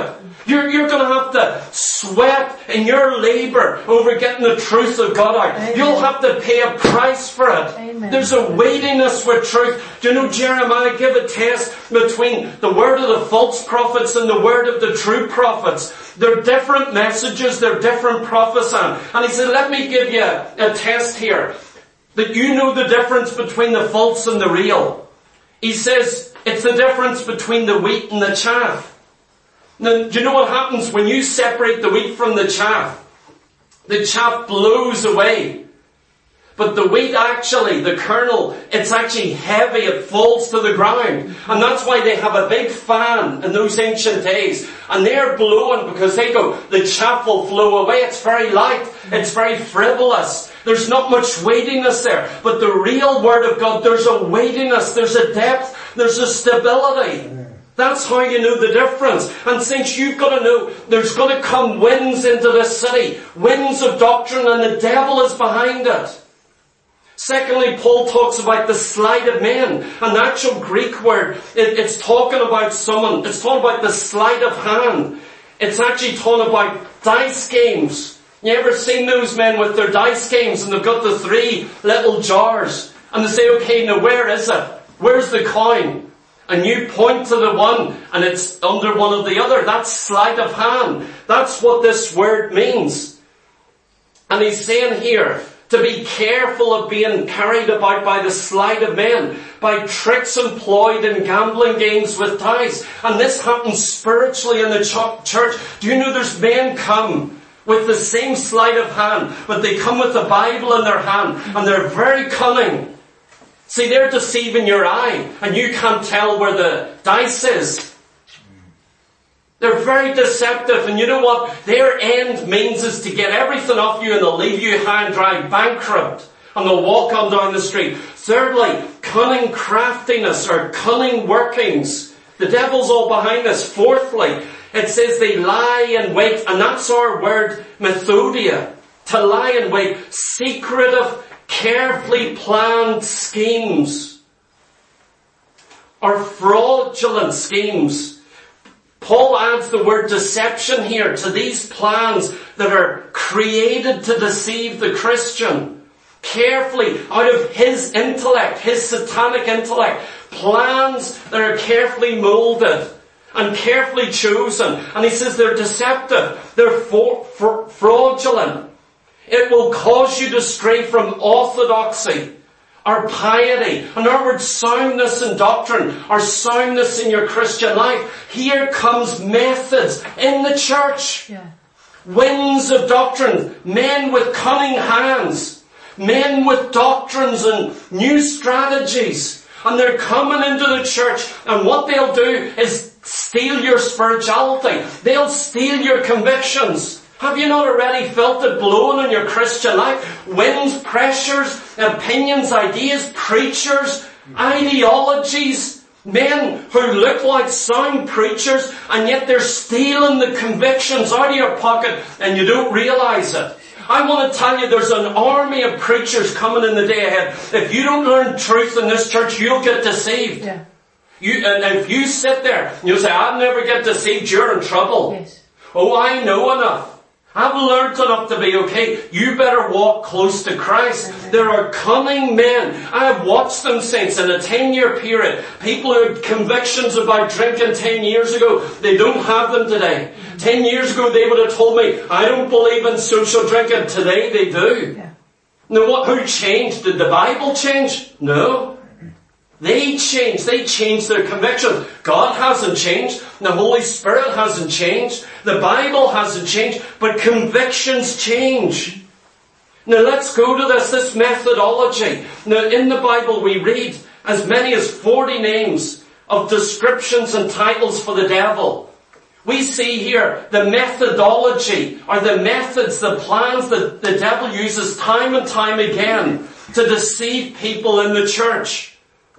You're, you're going to have to sweat in your labour over getting the truth of God out. Amen. You'll have to pay a price for it. Amen. There's a weightiness with truth. Do you know Jeremiah gave a test between the word of the false prophets and the word of the true prophets? They're different messages, they're different prophesying. And he said, let me give you a, a test here, that you know the difference between the false and the real. He says, it's the difference between the wheat and the chaff. Now, do you know what happens when you separate the wheat from the chaff? The chaff blows away. But the wheat actually, the kernel, it's actually heavy, it falls to the ground. And that's why they have a big fan in those ancient days. And they're blowing because they go, the chaff will flow away. It's very light. It's very frivolous. There's not much weightiness there. But the real Word of God, there's a weightiness, there's a depth, there's a stability. That's how you know the difference. And since you've got to know, there's going to come winds into this city. Winds of doctrine, and the devil is behind it. Secondly, Paul talks about the sleight of men. An actual Greek word, it, it's talking about someone, it's talking about the sleight of hand. It's actually talking about dice games. You ever seen those men with their dice games and they've got the three little jars and they say, okay, now where is it? Where's the coin? And you point to the one and it's under one of the other. That's sleight of hand. That's what this word means. And he's saying here to be careful of being carried about by the sleight of men, by tricks employed in gambling games with dice. And this happens spiritually in the church. Do you know there's men come with the same sleight of hand, but they come with the Bible in their hand and they're very cunning. See, they're deceiving your eye, and you can't tell where the dice is. They're very deceptive, and you know what? Their end means is to get everything off you, and they'll leave you high and dry, bankrupt, and they'll walk on down the street. Thirdly, cunning craftiness or cunning workings. The devil's all behind this. Fourthly, it says they lie in wait, and that's our word methodia. To lie in wait, secretive, carefully planned schemes or fraudulent schemes. Paul adds the word deception here to these plans that are created to deceive the Christian. Carefully, out of his intellect, his satanic intellect, plans that are carefully molded and carefully chosen. And he says they're deceptive, they're for, for, fraudulent. It will cause you to stray from orthodoxy or piety. In other words, soundness in doctrine or soundness in your Christian life. Here comes methods in the church. Yeah. Winds of doctrine. Men with cunning hands. Men with doctrines and new strategies. And they're coming into the church, and what they'll do is steal your spirituality. They'll steal your convictions. Have you not already felt it blowing in your Christian life? Winds, pressures, opinions, ideas, preachers, ideologies, men who look like sound preachers, and yet they're stealing the convictions out of your pocket and you don't realize it. I want to tell you there's an army of preachers coming in the day ahead. If you don't learn truth in this church, you'll get deceived. Yeah. You, and if you sit there and you say, I'll never get deceived, you're in trouble. Yes. Oh, I know enough. I've learned enough to be okay. You better walk close to Christ. Mm-hmm. There are cunning men. I have watched them, saints, in a ten-year period. People who had convictions about drinking ten years ago, they don't have them today. Mm-hmm. Ten years ago, they would have told me, I don't believe in social drinking. Today, they do. Yeah. Now, what? Who changed? Did the Bible change? No. They changed. They changed their conviction. God hasn't changed. The Holy Spirit hasn't changed. The Bible hasn't changed. But convictions change. Now let's go to this, this methodology. Now in the Bible we read as many as forty names of descriptions and titles for the devil. We see here the methodology or the methods, the plans that the devil uses time and time again to deceive people in the church.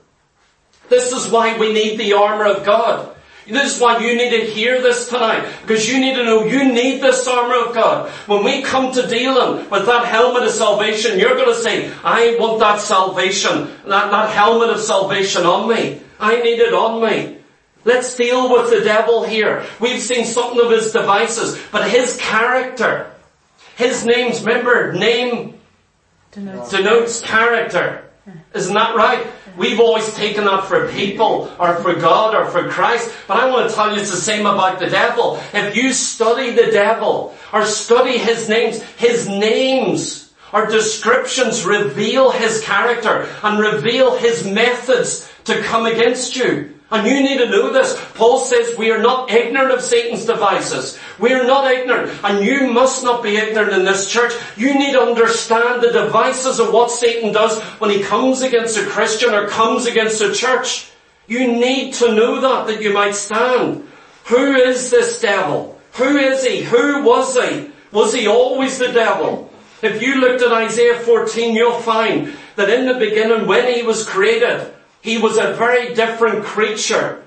This is why we need the armour of God. This is why you need to hear this tonight. Because you need to know you need this armour of God. When we come to dealing with that helmet of salvation, you're going to say, I want that salvation, that, that helmet of salvation on me. I need it on me. Let's deal with the devil here. We've seen something of his devices, but his character, his name's, remember, name Denotes, denotes character. Isn't that right? We've always taken that for people or for God or for Christ. But I want to tell you it's the same about the devil. If you study the devil or study his names, his names or descriptions reveal his character and reveal his methods to come against you. And you need to know this. Paul says we are not ignorant of Satan's devices. We are not ignorant. And you must not be ignorant in this church. You need to understand the devices of what Satan does when he comes against a Christian or comes against a church. You need to know that, that you might stand. Who is this devil? Who is he? Who was he? Was he always the devil? If you looked at Isaiah fourteen, you'll find that in the beginning, when he was created, he was a very different creature.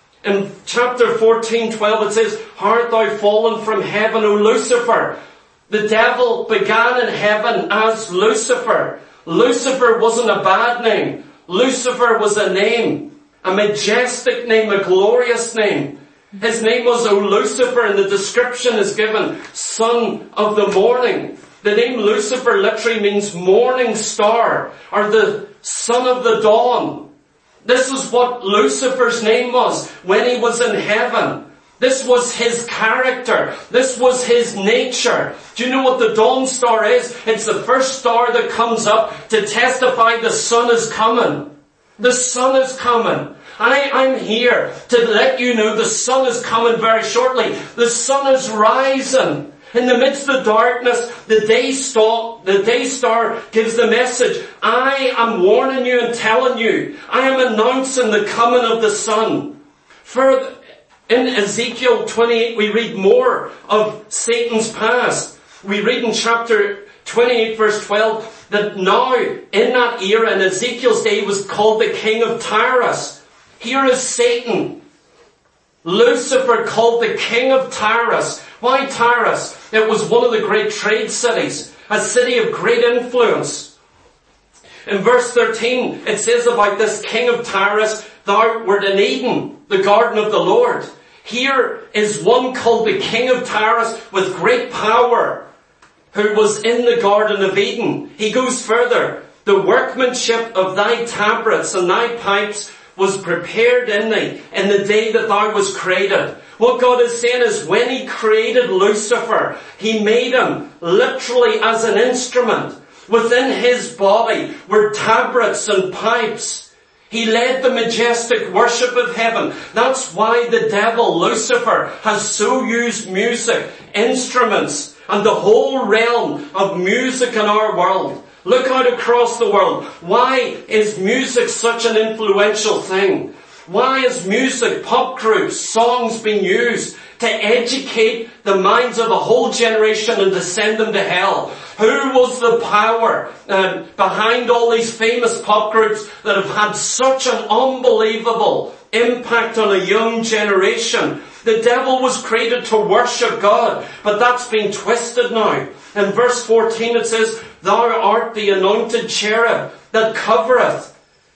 In chapter fourteen, twelve it says, "Art thou fallen from heaven, O Lucifer?" The devil began in heaven as Lucifer. Lucifer wasn't a bad name. Lucifer was a name. A majestic name, a glorious name. His name was O Lucifer, and the description is given, son of the morning. The name Lucifer literally means morning star, or the son of the dawn. This is what Lucifer's name was when he was in heaven. This was his character. This was his nature. Do you know what the dawn star is? It's the first star that comes up to testify the sun is coming. The sun is coming. I, I'm here to let you know the sun is coming very shortly. The sun is rising. In the midst of darkness, the day star, the day star gives the message. I am warning you and telling you. I am announcing the coming of the sun. Further, in Ezekiel twenty-eight, we read more of Satan's past. We read in chapter twenty-eight, verse twelve, that now, in that era, in Ezekiel's day, he was called the king of Tyrus. Here is Satan, Lucifer, called the king of Tyrus. Why Tyrus? It was one of the great trade cities, a city of great influence. In verse thirteen, it says about this king of Tyrus, "Thou wert in Eden, the garden of the Lord." Here is one called the king of Tyrus with great power, who was in the garden of Eden. He goes further. "The workmanship of thy tabrets and thy pipes was prepared in thee in the day that thou was created." What God is saying is when he created Lucifer, he made him literally as an instrument. Within his body were tabrets and pipes. He led the majestic worship of heaven. That's why the devil, Lucifer, has so used music, instruments, and the whole realm of music in our world. Look out across the world. Why is music such an influential thing? Why is music, pop groups, songs being used to educate the minds of a whole generation and to send them to hell? Who was the power uh, behind all these famous pop groups that have had such an unbelievable impact on a young generation? The devil was created to worship God, but that's been twisted now. In verse fourteen it says, "Thou art the anointed cherub that covereth."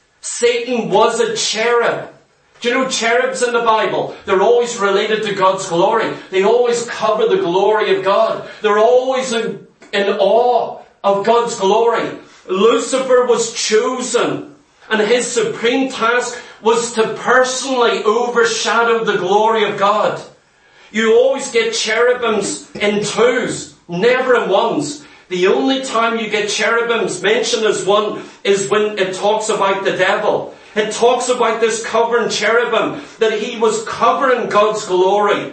Satan was a cherub. Do you know cherubs in the Bible? They're always related to God's glory. They always cover the glory of God. They're always in, in awe of God's glory. Lucifer was chosen, and his supreme task was to personally overshadow the glory of God. You always get cherubims in twos, never in ones. The only time you get cherubims mentioned as one is when it talks about the devil. It talks about this covering cherubim, that he was covering God's glory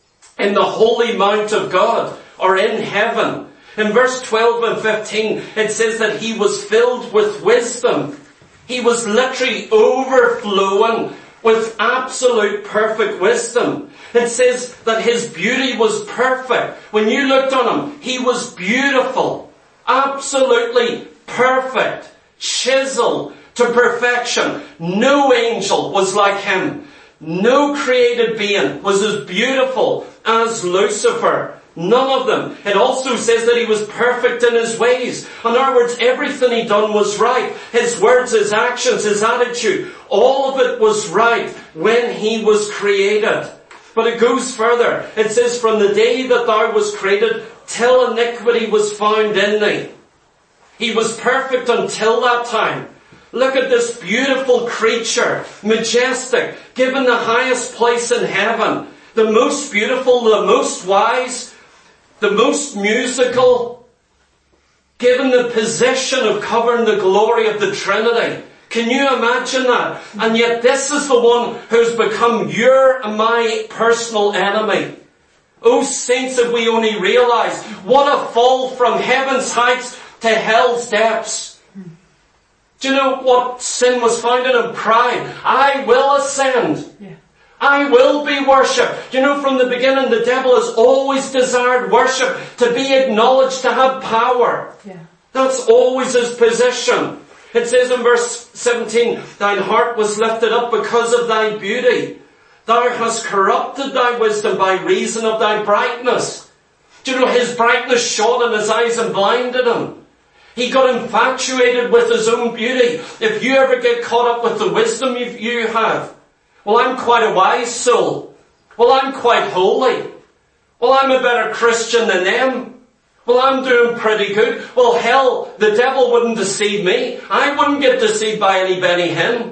in the holy mount of God, or in heaven. In verse twelve and fifteen, it says that he was filled with wisdom. He was literally overflowing with absolute perfect wisdom. It says that his beauty was perfect. When you looked on him, he was beautiful. Absolutely perfect. Chiseled to perfection. No angel was like him. No created being was as beautiful as Lucifer. None of them. It also says that he was perfect in his ways. In other words, everything he done was right. His words, his actions, his attitude, all of it was right when he was created. But it goes further. It says, from the day that thou was created, till iniquity was found in thee. He was perfect until that time. Look at this beautiful creature, majestic, given the highest place in heaven, the most beautiful, the most wise, the most musical, given the position of covering the glory of the Trinity. Can you imagine that? And yet this is the one who's become your and my personal enemy. Oh saints, if we only realize what a fall from heaven's heights to hell's depths. Do you know what sin was found in him? Pride. I will ascend. Yeah. I will be worshipped. Do you know from the beginning the devil has always desired worship, to be acknowledged, to have power. Yeah. That's always his position. It says in verse seventeen, thine heart was lifted up because of thy beauty. Thou hast corrupted thy wisdom by reason of thy brightness. Do you know his brightness shone in his eyes and blinded him? He got infatuated with his own beauty. If you ever get caught up with the wisdom you, you have, well, I'm quite a wise soul. Well, I'm quite holy. Well, I'm a better Christian than them. Well, I'm doing pretty good. Well, hell, the devil wouldn't deceive me. I wouldn't get deceived by any Benny Hinn.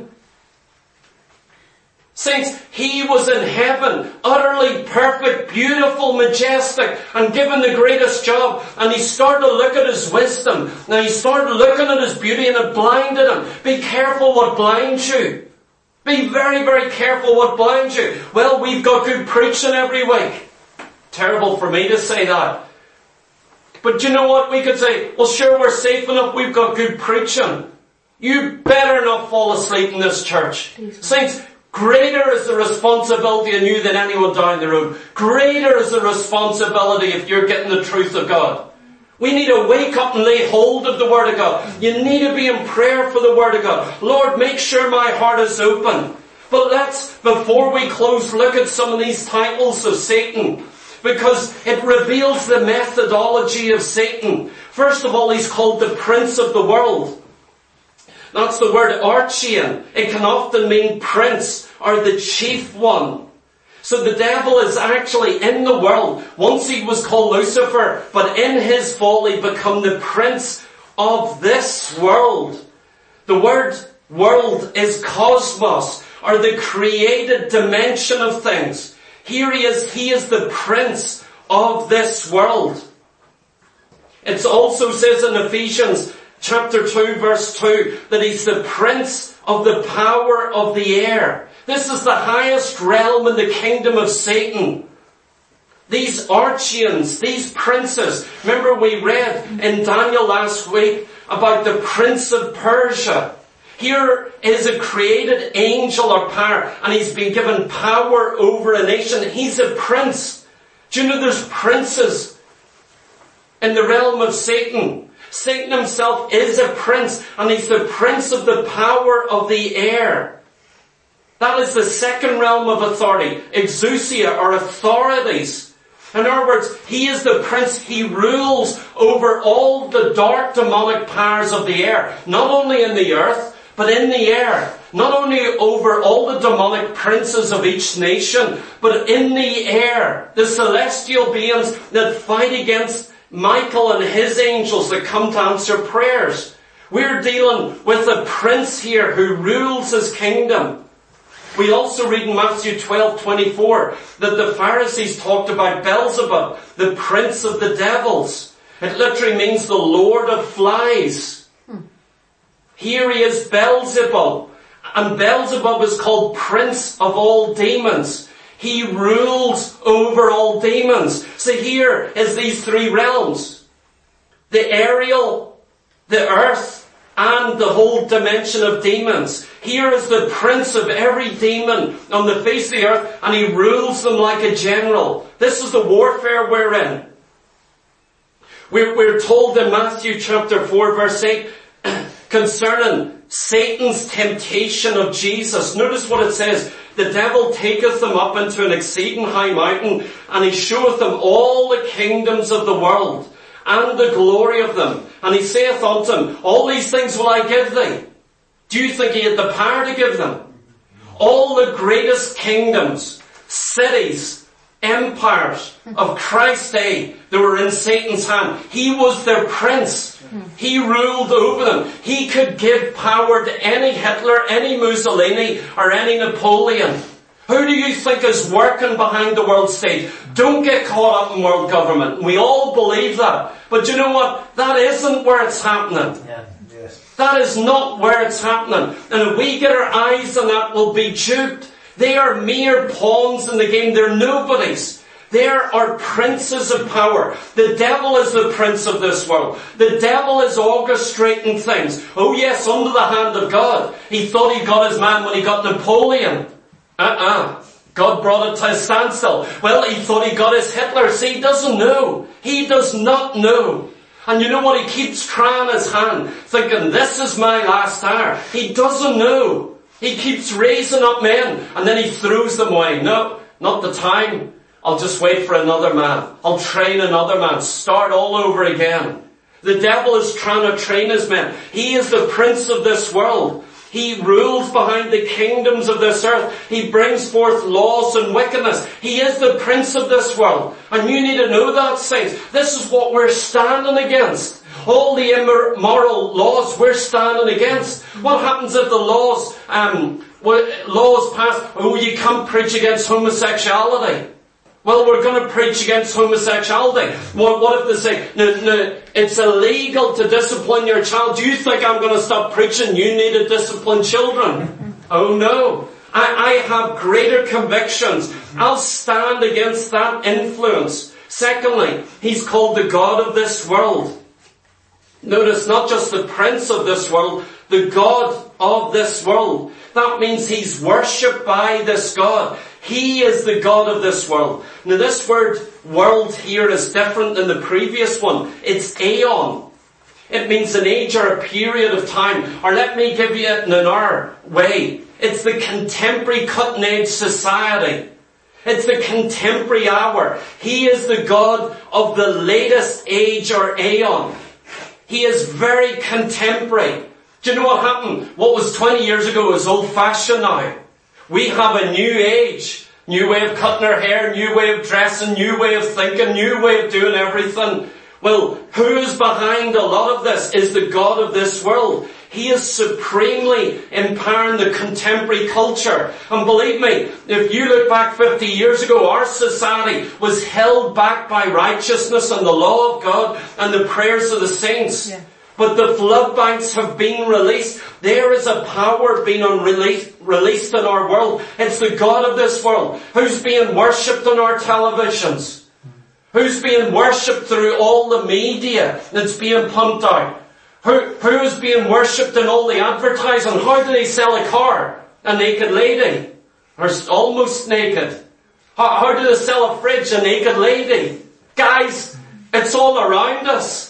Saints, he was in heaven, utterly perfect, beautiful, majestic, and given the greatest job. And he started to look at his wisdom. Now he started looking at his beauty and it blinded him. Be careful what blinds you. Be very, very careful what blinds you. Well, we've got good preaching every week. Terrible for me to say that. But do you know what? We could say, well, sure, we're safe enough. We've got good preaching. You better not fall asleep in this church. Jesus. Saints, greater is the responsibility in you than anyone down the road. Greater is the responsibility if you're getting the truth of God. We need to wake up and lay hold of the Word of God. You need to be in prayer for the Word of God. Lord, make sure my heart is open. But let's, before we close, look at some of these titles of Satan, because it reveals the methodology of Satan. First of all, he's called the Prince of the World. That's the word archean. It can often mean prince or the chief one. So the devil is actually in the world. Once he was called Lucifer, but in his fall he become the prince of this world. The word world is cosmos, or the created dimension of things. Here he is, he is the prince of this world. It also says in Ephesians chapter two, verse two, that he's the prince of the power of the air. This is the highest realm in the kingdom of Satan. These archeans, these princes. Remember we read in Daniel last week about the prince of Persia. Here is a created angel or power, and he's been given power over a nation. He's a prince. Do you know there's princes in the realm of Satan? Satan himself is a prince, and he's the prince of the power of the air. That is the second realm of authority, exousia, or authorities. In other words, he is the prince. He rules over all the dark demonic powers of the air, not only in the earth, but in the air. Not only over all the demonic princes of each nation, but in the air, the celestial beings that fight against Michael and his angels that come to answer prayers. We're dealing with a prince here who rules his kingdom. We also read in Matthew twelve twenty-four that the Pharisees talked about Beelzebub, the prince of the devils. It literally means the Lord of flies. Here he is, Beelzebub. And Beelzebub is called Prince of all demons. He rules over all demons. So here is these three realms. The aerial, the earth, and the whole dimension of demons. Here is the prince of every demon on the face of the earth, and he rules them like a general. This is the warfare we're in. We're, we're told in Matthew chapter four, verse eight, concerning Satan's temptation of Jesus. Notice what it says. the devil taketh them up into an exceeding high mountain, and he showeth them all the kingdoms of the world, and the glory of them. And he saith unto them, all these things will I give thee. Do you think he had the power to give them? All the greatest kingdoms, cities, empires of Christ's day, they were in Satan's hand. He was their prince. He ruled over them. He could give power to any Hitler, any Mussolini, or any Napoleon. Who do you think is working behind the world stage? Don't get caught up in world government. We all believe that. But you know what? That isn't where it's happening. Yeah. Yes. That is not where it's happening. And if we get our eyes on that, we'll be duped. They are mere pawns in the game. They're nobodies. They are princes of power. The devil is the prince of this world. The devil is orchestrating things. Oh yes, under the hand of God. He thought he got his man when he got Napoleon. Uh-uh. God brought it to a standstill. Well, he thought he got his Hitler. See, he doesn't know. He does not know. And you know what? He keeps trying his hand, thinking, this is my last hour. He doesn't know. He keeps raising up men, and then he throws them away. No, not the time. I'll just wait for another man. I'll train another man. Start all over again. The devil is trying to train his men. He is the prince of this world. He rules behind the kingdoms of this earth. He brings forth laws and wickedness. He is the prince of this world. And you need to know that, saints. This is what we're standing against. All the immoral laws we're standing against. What happens if the laws, um, laws pass, oh, you can't preach against homosexuality? Well, we're going to preach against homosexuality. What, what if they say, no, no, it's illegal to discipline your child? Do you think I'm going to stop preaching? You need to discipline children. Oh no. I, I have greater convictions. I'll stand against that influence. Secondly, he's called the God of this world. Notice, not just the prince of this world, the God of this world. That means he's worshipped by this God. He is the God of this world. Now this word world here is different than the previous one. It's aeon. It means an age or a period of time. Or let me give you it in our way. It's the contemporary cutting edge society. It's the contemporary hour. He is the God of the latest age or aeon. He is very contemporary. Do you know what happened? What was twenty years ago is old fashioned now. We have a new age. New way of cutting our hair, new way of dressing, new way of thinking, new way of doing everything. Well, who is behind a lot of this is the God of this world. He is supremely empowering the contemporary culture. And believe me, if you look back fifty years ago, our society was held back by righteousness and the law of God and the prayers of the saints. Yeah. But the floodbanks have been released. There is a power being released, released in our world. It's the God of this world who's being worshipped on our televisions. Who's being worshipped through all the media that's being pumped out. Who, who is being worshipped in all the advertising. How do they sell a car? A naked lady. Or almost naked. How, how do they sell a fridge? A naked lady. Guys, it's all around us.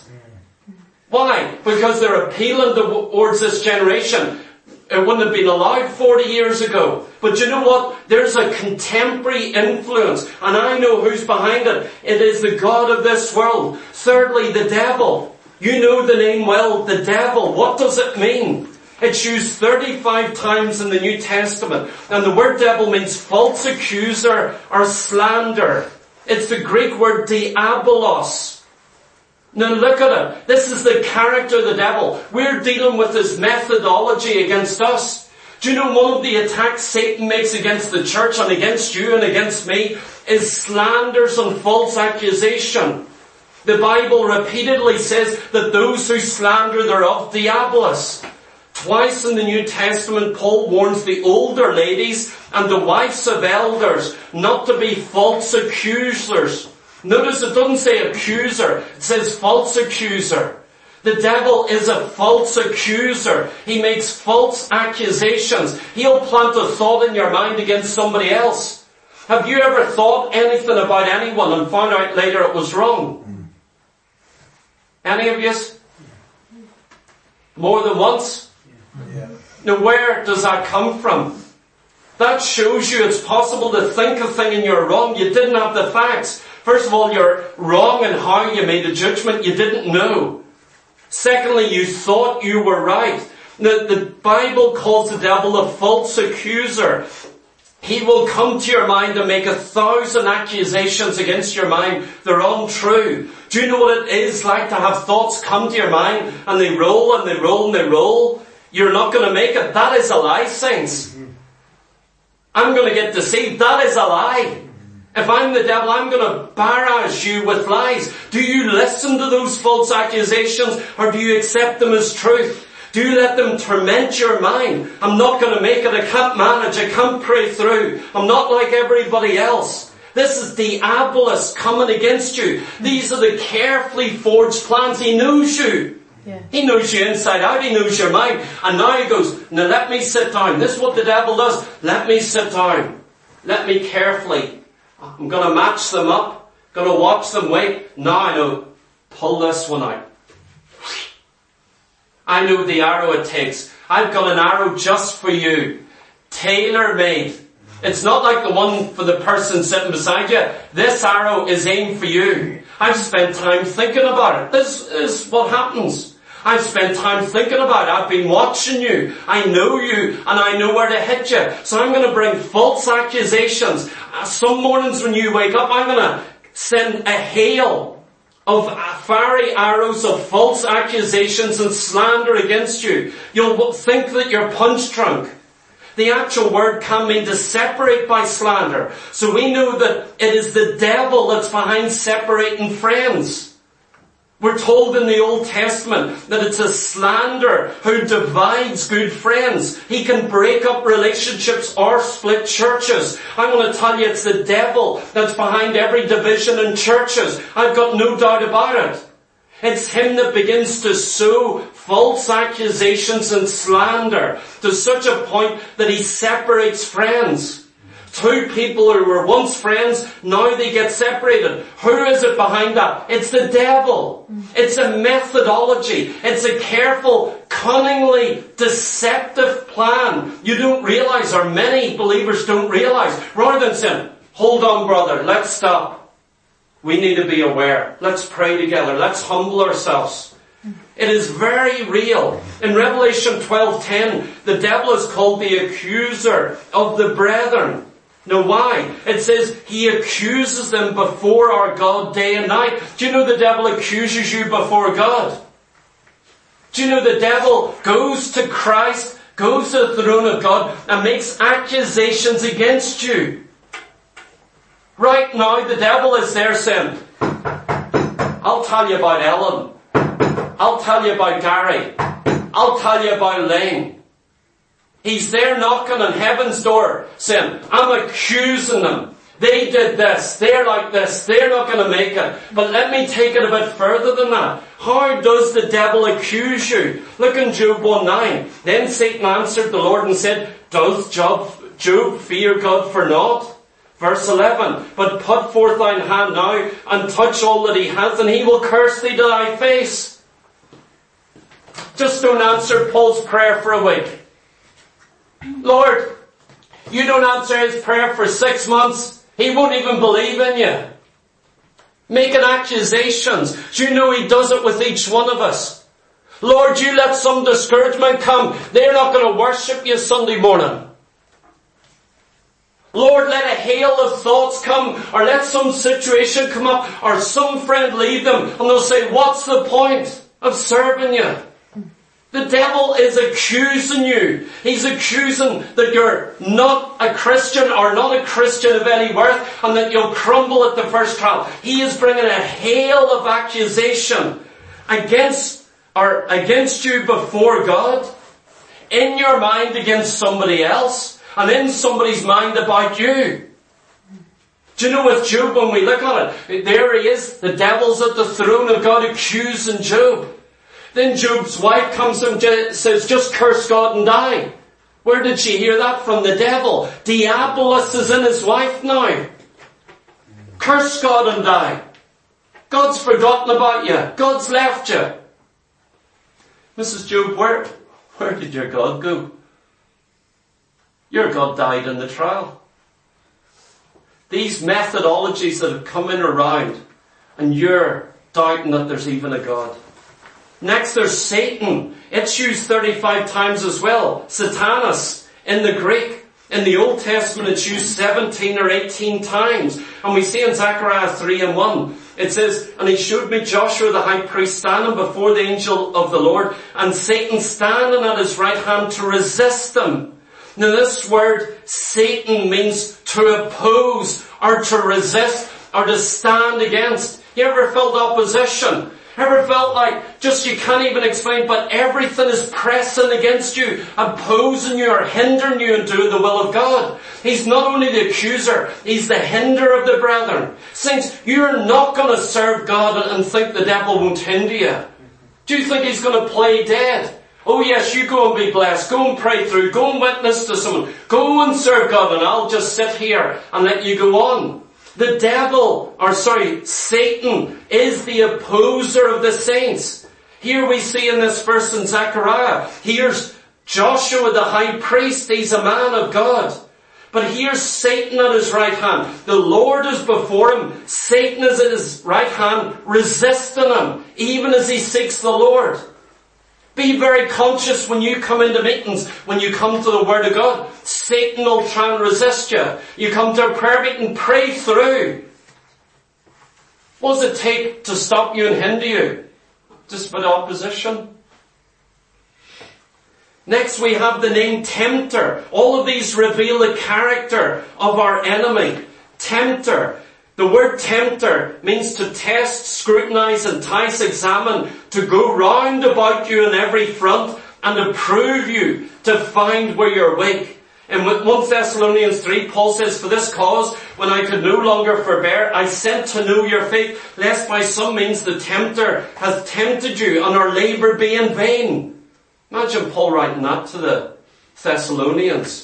Why? Because they're appealing towards this generation. It wouldn't have been allowed forty years ago. But you know what? There's a contemporary influence. And I know who's behind it. It is the God of this world. Thirdly, the devil. You know the name well, the devil. What does it mean? It's used thirty-five times in the New Testament. And the word devil means false accuser or slander. It's the Greek word diabolos. Now look at it. This is the character of the devil. We're dealing with his methodology against us. Do you know one of the attacks Satan makes against the church and against you and against me is slanders and false accusation. The Bible repeatedly says that those who slander they're of diabolos. Twice in the New Testament, Paul warns the older ladies and the wives of elders not to be false accusers. Notice it doesn't say accuser, it says false accuser. The devil is a false accuser. He makes false accusations. He'll plant a thought in your mind against somebody else. Have you ever thought anything about anyone and found out later it was wrong? Any of you? More than once? Yeah. Now where does that come from? That shows you it's possible to think a thing and you're wrong. You didn't have the facts. First of all, you're wrong in how you made a judgment. You didn't know. Secondly, you thought you were right. The, the Bible calls the devil a false accuser. He will come to your mind and make a thousand accusations against your mind. They're untrue. Do you know what it is like to have thoughts come to your mind and they roll and they roll and they roll? You're not going to make it. That is a lie, saints. I'm going to get deceived. That is a lie. If I'm the devil, I'm going to barrage you with lies. Do you listen to those false accusations or do you accept them as truth? Do you let them torment your mind? I'm not going to make it. I can't manage. I can't pray through. I'm not like everybody else. This is Diabolus coming against you. These are the carefully forged plans. He knows you. Yeah. He knows you inside out. He knows your mind. And now he goes, now let me sit down. This is what the devil does. Let me sit down. Let me carefully. I'm going to match them up. Going to watch them wait. Now I know. Pull this one out. I know the arrow it takes. I've got an arrow just for you. Tailor-made. It's not like the one for the person sitting beside you. This arrow is aimed for you. I've spent time thinking about it. This is what happens. I've spent time thinking about it. I've been watching you. I know you and I know where to hit you. So I'm going to bring false accusations. Some mornings when you wake up, I'm going to send a hail of fiery arrows of false accusations and slander against you. You'll think that you're punch drunk. The actual word can mean to separate by slander. So we know that it is the devil that's behind separating friends. We're told in the Old Testament that it's a slanderer who divides good friends. He can break up relationships or split churches. I want to tell you it's the devil that's behind every division in churches. I've got no doubt about it. It's him that begins to sow false accusations and slander to such a point that he separates friends. Two people who were once friends, now they get separated. Who is it behind that? It's the devil. It's a methodology. It's a careful, cunningly deceptive plan. You don't realize, or many believers don't realize. Rather than saying, hold on brother, let's stop. We need to be aware. Let's pray together. Let's humble ourselves. It is very real. In Revelation twelve ten, the devil is called the accuser of the brethren. Now why? It says he accuses them before our God day and night. Do you know the devil accuses you before God? Do you know the devil goes to Christ, goes to the throne of God and makes accusations against you? Right now the devil is there saying, I'll tell you about Ellen. I'll tell you about Gary. I'll tell you about Lane. He's there knocking on heaven's door saying, I'm accusing them. They did this. They're like this. They're not going to make it. But let me take it a bit further than that. How does the devil accuse you? Look in Job one nine. Then Satan answered the Lord and said, does Job, Job fear God for naught? Verse eleven. But put forth thine hand now and touch all that he hath, and he will curse thee to thy face. Just don't answer Paul's prayer for a week. Lord, you don't answer his prayer for six months. He won't even believe in you. Making accusations. Do you know he does it with each one of us? Lord, you let some discouragement come. They're not going to worship you Sunday morning. Lord, let a hail of thoughts come, or let some situation come up, or some friend leave them, and they'll say, what's the point of serving you? The devil is accusing you. He's accusing that you're not a Christian or not a Christian of any worth and that you'll crumble at the first trial. He is bringing a hail of accusation against or against you before God, in your mind against somebody else, and in somebody's mind about you. Do you know with Job, when we look at it, there he is, the devil's at the throne of God accusing Job. Then Job's wife comes and says, just curse God and die. Where did she hear that? From the devil. Diabolus is in his wife now. Curse God and die. God's forgotten about you. God's left you. Missus Job, where, where did your God go? your God died in the trial. These methodologies that have come in around, and you're doubting that there's even a God. Next, there's Satan. It's used thirty-five times as well. Satanas in the Greek. In the Old Testament, it's used seventeen or eighteen times. And we see in Zechariah three and one, it says, and he showed me Joshua the high priest standing before the angel of the Lord, and Satan standing at his right hand to resist him. Now this word Satan means to oppose, or to resist, or to stand against. You ever felt opposition? Ever felt like just you can't even explain, but everything is pressing against you, opposing you or hindering you in doing the will of God? He's not only the accuser, he's the hinder of the brethren. Saints, you're not going to serve God and think the devil won't hinder you. Do you think he's going to play dead? Oh yes, you go and be blessed. Go and pray through. Go and witness to someone. Go and serve God, and I'll just sit here and let you go on. The devil, or sorry, Satan, is the opposer of the saints. Here we see in this verse in Zechariah, here's Joshua the high priest, he's a man of God. But here's Satan at his right hand. The Lord is before him, Satan is at his right hand, resisting him, even as he seeks the Lord. Be very conscious when you come into meetings, when you come to the Word of God. Satan will try and resist you. You come to a prayer meeting, pray through. What does it take to stop you and hinder you? Just with opposition. Next we have the name Tempter. All of these reveal the character of our enemy. Tempter. The word tempter means to test, scrutinize, entice, examine, to go round about you on every front and to prove you, to find where you're weak. In First Thessalonians three, Paul says, for this cause, when I could no longer forbear, I sent to know your faith, lest by some means the tempter hath tempted you, and our labour be in vain. Imagine Paul writing that to the Thessalonians.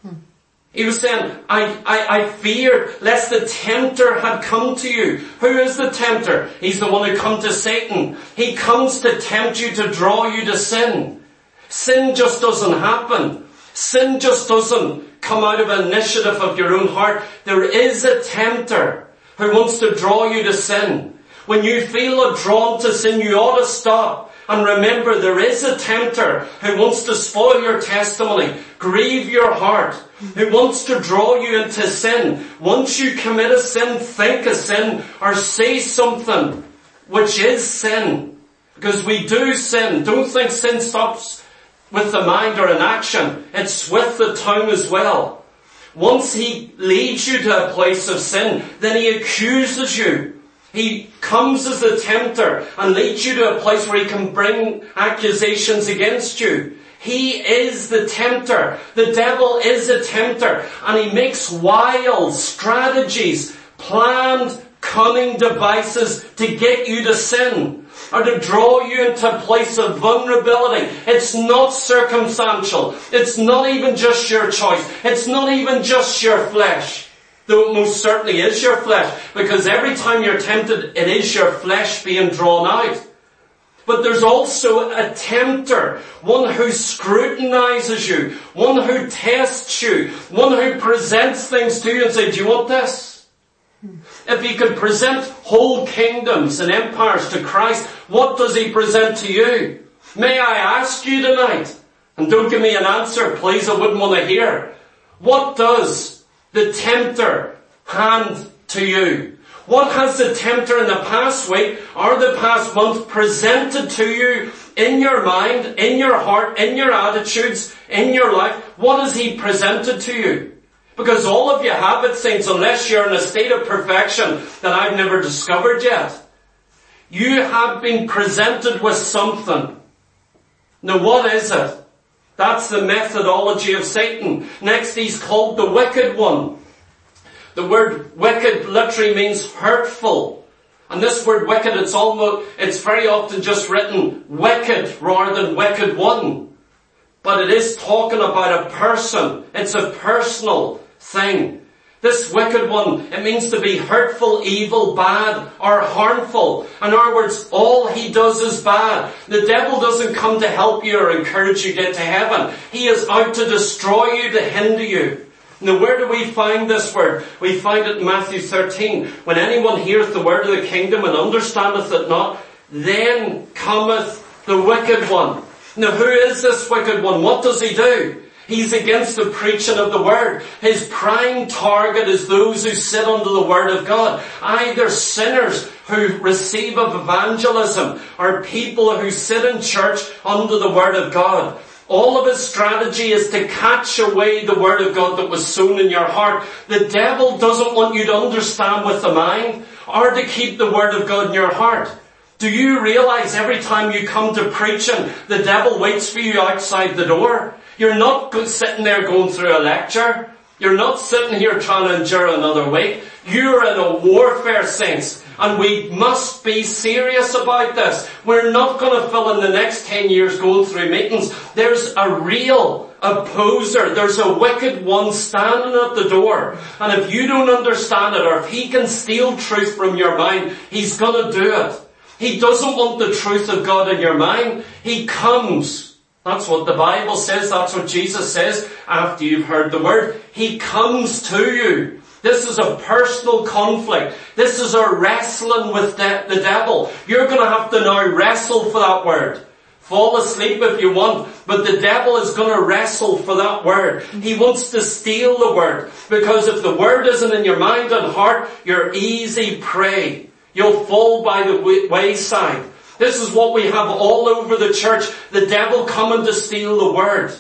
He was saying, I, I, I feared lest the tempter had come to you. Who is the tempter? He's the one who comes to Satan. He comes to tempt you, to draw you to sin. Sin just doesn't happen. Sin just doesn't come out of initiative of your own heart. There is a tempter who wants to draw you to sin. When you feel drawn to sin, you ought to stop. And remember, there is a tempter who wants to spoil your testimony, grieve your heart, who wants to draw you into sin. Once you commit a sin, think a sin, or say something which is sin. Because we do sin. Don't think sin stops with the mind or an action. It's with the tongue as well. Once he leads you to a place of sin, then he accuses you. He comes as the tempter and leads you to a place where he can bring accusations against you. He is the tempter. The devil is a tempter, and he makes wild strategies, planned, cunning devices to get you to sin or to draw you into a place of vulnerability. It's not circumstantial. It's not even just your choice. It's not even just your flesh. Though it most certainly is your flesh, because every time you're tempted, it is your flesh being drawn out. But there's also a tempter, one who scrutinizes you, one who tests you, one who presents things to you and says, do you want this? If he could present whole kingdoms and empires to Christ, what does he present to you? May I ask you tonight, and don't give me an answer, please, I wouldn't want to hear. What does the tempter hand to you? What has the tempter in the past week or the past month presented to you in your mind, in your heart, in your attitudes, in your life? What has he presented to you? Because all of you have it, saints, unless you're in a state of perfection that I've never discovered yet. You have been presented with something. Now what is it? That's the methodology of Satan. Next, he's called the wicked one. The word wicked literally means hurtful. And this word wicked, it's almost, it's very often just written wicked rather than wicked one. But it is talking about a person. It's a personal thing. This wicked one, it means to be hurtful, evil, bad, or harmful. In other words, all he does is bad. The devil doesn't come to help you or encourage you to get to heaven. He is out to destroy you, to hinder you. Now where do we find this word? We find it in Matthew thirteen. When anyone heareth the word of the kingdom and understandeth it not, then cometh the wicked one. Now who is this wicked one? What does he do? He's against the preaching of the word. His prime target is those who sit under the word of God. Either sinners who receive of evangelism or people who sit in church under the word of God. All of his strategy is to catch away the word of God that was sown in your heart. The devil doesn't want you to understand with the mind or to keep the word of God in your heart. Do you realize every time you come to preaching, the devil waits for you outside the door? You're not sitting there going through a lecture. You're not sitting here trying to endure another week. You're in a warfare sense. And we must be serious about this. We're not going to fill in the next ten years going through meetings. There's a real opposer. There's a wicked one standing at the door. And if you don't understand it, or if he can steal truth from your mind, he's going to do it. He doesn't want the truth of God in your mind. He comes. That's what the Bible says. That's what Jesus says after you've heard the word. He comes to you. This is a personal conflict. This is a wrestling with de- the devil. You're going to have to now wrestle for that word. Fall asleep if you want, but the devil is going to wrestle for that word. He wants to steal the word, because if the word isn't in your mind and heart, you're easy prey. You'll fall by the wayside. This is what we have all over the church. The devil coming to steal the word.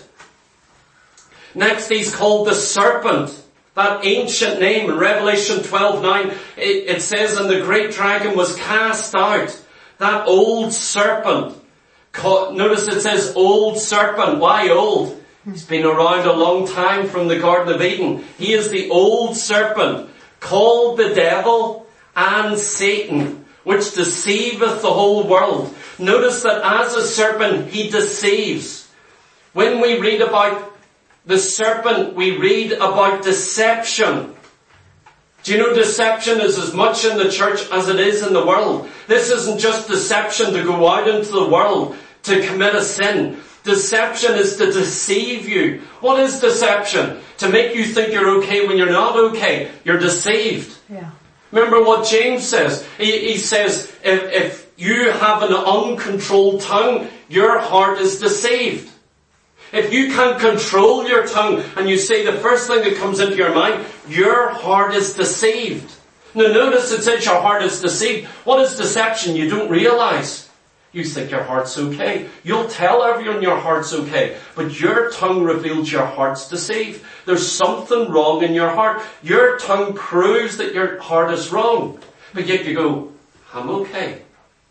Next, he's called the serpent. That ancient name in Revelation twelve nine, it, it says, and the great dragon was cast out. That old serpent. Notice it says old serpent. Why old? He's been around a long time from the Garden of Eden. He is the old serpent, called the devil and Satan, which deceiveth the whole world. Notice that as a serpent, he deceives. When we read about the serpent, we read about deception. Do you know deception is as much in the church as it is in the world? This isn't just deception to go out into the world to commit a sin. Deception is to deceive you. What is deception? To make you think you're okay when you're not okay. You're deceived. Yeah. Remember what James says. He, he says, if, if you have an uncontrolled tongue, your heart is deceived. If you can't control your tongue and you say the first thing that comes into your mind, your heart is deceived. Now notice it says your heart is deceived. What is deception? You don't realize. You think your heart's okay. You'll tell everyone your heart's okay. But your tongue reveals your heart's deceived. There's something wrong in your heart. Your tongue proves that your heart is wrong. But yet you go, I'm okay.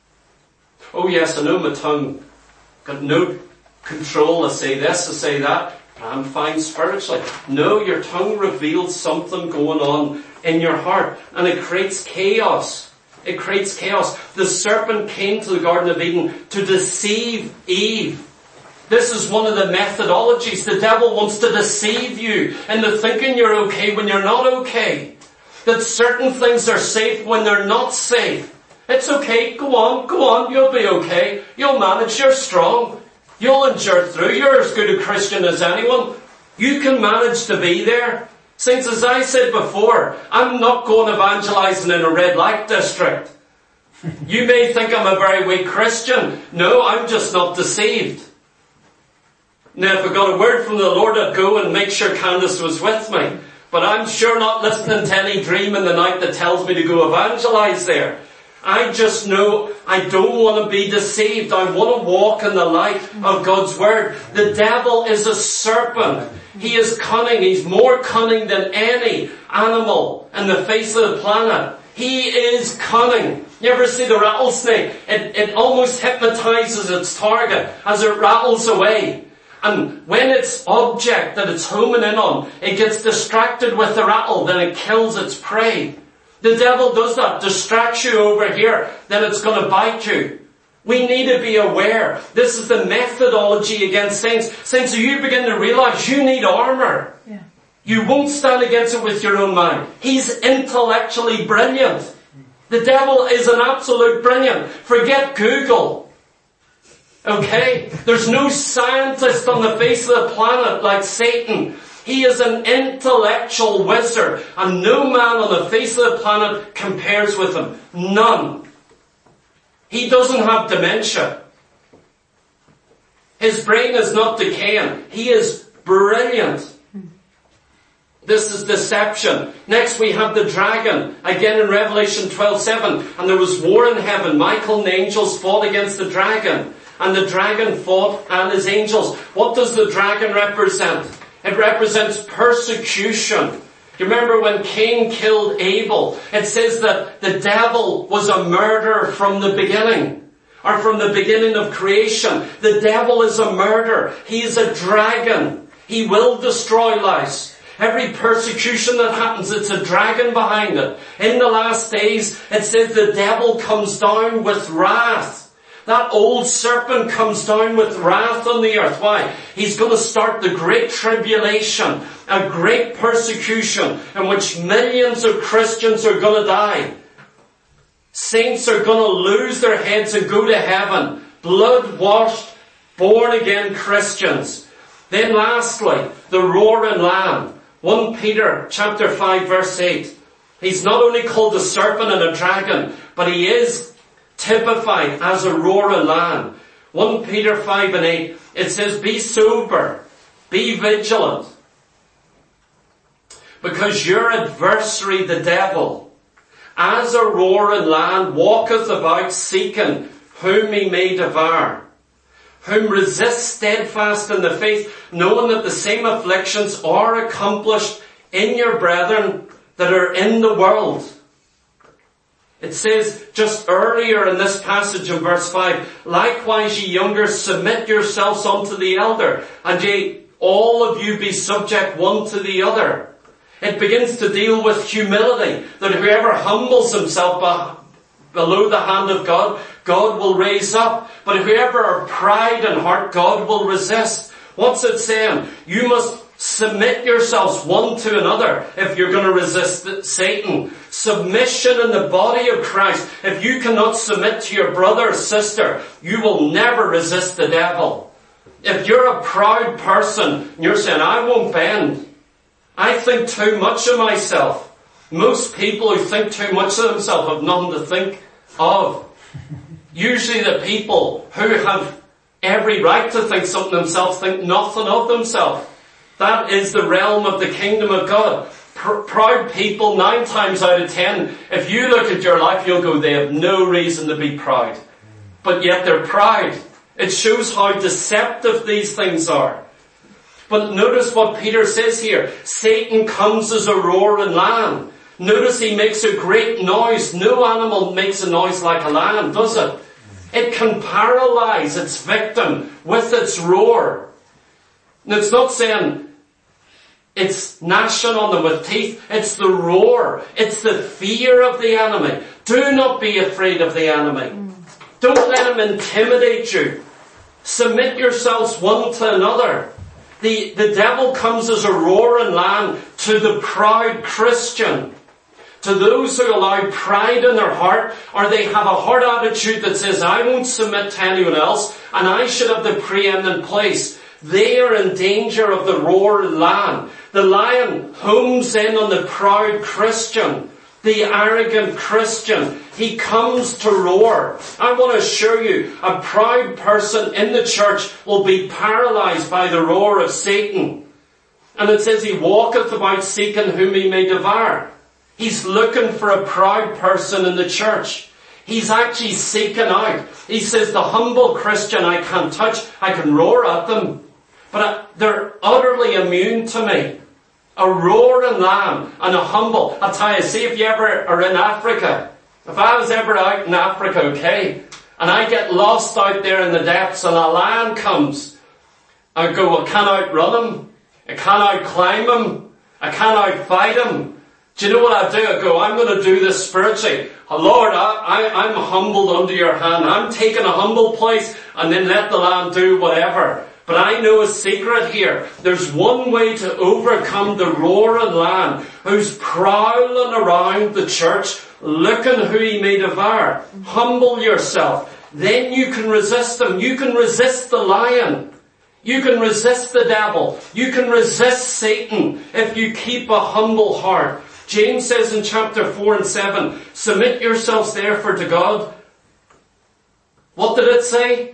Oh yes, I know my tongue got no control. I say this, I say that. But I'm fine spiritually. No, your tongue reveals something going on in your heart. And it creates chaos. It creates chaos. The serpent came to the Garden of Eden to deceive Eve. This is one of the methodologies. The devil wants to deceive you into thinking you're okay when you're not okay. That certain things are safe when they're not safe. It's okay. Go on. Go on. You'll be okay. You'll manage. You're strong. You'll endure through. You're as good a Christian as anyone. You can manage to be there. Saints, as I said before, I'm not going evangelizing in a red light district. You may think I'm a very weak Christian. No, I'm just not deceived. Now, if I got a word from the Lord, I'd go and make sure Candace was with me. But I'm sure not listening to any dream in the night that tells me to go evangelize there. I just know I don't want to be deceived. I want to walk in the light of God's word. The devil is a serpent. He is cunning. He's more cunning than any animal in the face of the planet. He is cunning. You ever see the rattlesnake? It, it almost hypnotizes its target as it rattles away. And when its object that it's homing in on, it gets distracted with the rattle, then it kills its prey. The devil does that, distracts you over here, then it's going to bite you. We need to be aware. This is the methodology against saints. Saints, so you begin to realize you need armor. Yeah. You won't stand against it with your own mind. He's intellectually brilliant. The devil is an absolute brilliant. Forget Google. Okay? There's no scientist on the face of the planet like Satan. He is an intellectual wizard, and no man on the face of the planet compares with him. None. He doesn't have dementia. His brain is not decaying. He is brilliant. This is deception. Next we have the dragon. Again in Revelation twelve seven. And there was war in heaven. Michael and the angels fought against the dragon. And the dragon fought and his angels. What does the dragon represent? It represents persecution. You remember when Cain killed Abel? It says that the devil was a murderer from the beginning. Or from the beginning of creation. The devil is a murderer. He is a dragon. He will destroy lives. Every persecution that happens, it's a dragon behind it. In the last days, it says the devil comes down with wrath. That old serpent comes down with wrath on the earth. Why? He's going to start the great tribulation, a great persecution in which millions of Christians are going to die. Saints are going to lose their heads and go to heaven. Blood-washed, born-again Christians. Then lastly, the roaring lamb. First Peter chapter five verse eight. He's not only called a serpent and a dragon, but he is typified as a roaring lamb. First Peter five and eight, it says, be sober, be vigilant, because your adversary the devil, as a roaring lamb, walketh about seeking whom he may devour. Whom resist steadfast in the faith, knowing that the same afflictions are accomplished in your brethren that are in the world. It says just earlier in this passage in verse five, likewise ye younger, submit yourselves unto the elder, and ye all of you be subject one to the other. It begins to deal with humility, that whoever humbles himself below the hand of God, God will raise up. But whoever are pride in heart, God will resist. What's it saying? You must submit yourselves one to another if you're going to resist Satan. Submission in the body of Christ. If you cannot submit to your brother or sister, you will never resist the devil. If you're a proud person, and you're saying, I won't bend. I think too much of myself. Most people who think too much of themselves have nothing to think of. Usually the people who have every right to think something themselves think nothing of themselves. That is the realm of the kingdom of God. Pr- proud people, nine times out of ten, if you look at your life, you'll go, they have no reason to be proud. But yet they're proud. It shows how deceptive these things are. But notice what Peter says here. Satan comes as a roaring lion. Notice he makes a great noise. No animal makes a noise like a lion, does it? It can paralyze its victim with its roar. And it's not saying it's gnashing on them with teeth. It's the roar. It's the fear of the enemy. Do not be afraid of the enemy. Don't let him intimidate you. Submit yourselves one to another. The, the devil comes as a roaring lion to the proud Christian. To those who allow pride in their heart, or they have a heart attitude that says, I won't submit to anyone else, and I should have the preeminent place. They are in danger of the roaring lion. The lion homes in on the proud Christian, the arrogant Christian. He comes to roar. I want to assure you, a proud person in the church will be paralyzed by the roar of Satan. And it says he walketh about seeking whom he may devour. He's looking for a proud person in the church. He's actually seeking out. He says, the humble Christian I can't touch. I can roar at them, but they're utterly immune to me. A roaring lamb and a humble. I'll tell you, see if you ever are in Africa. If I was ever out in Africa, okay, and I get lost out there in the depths and a lion comes, I go, I can't outrun him. I can't outclimb him. I can't outfight him. Do you know what I do? I go, I'm going to do this spiritually. Oh, Lord, I, I, I'm humbled under your hand. I'm taking a humble place, and then let the lamb do whatever. But I know a secret here. There's one way to overcome the roaring lion who's prowling around the church looking who he may devour. Humble yourself. Then you can resist him. You can resist the lion. You can resist the devil. You can resist Satan if you keep a humble heart. James says in chapter four and seven, submit yourselves therefore to God. What did it say?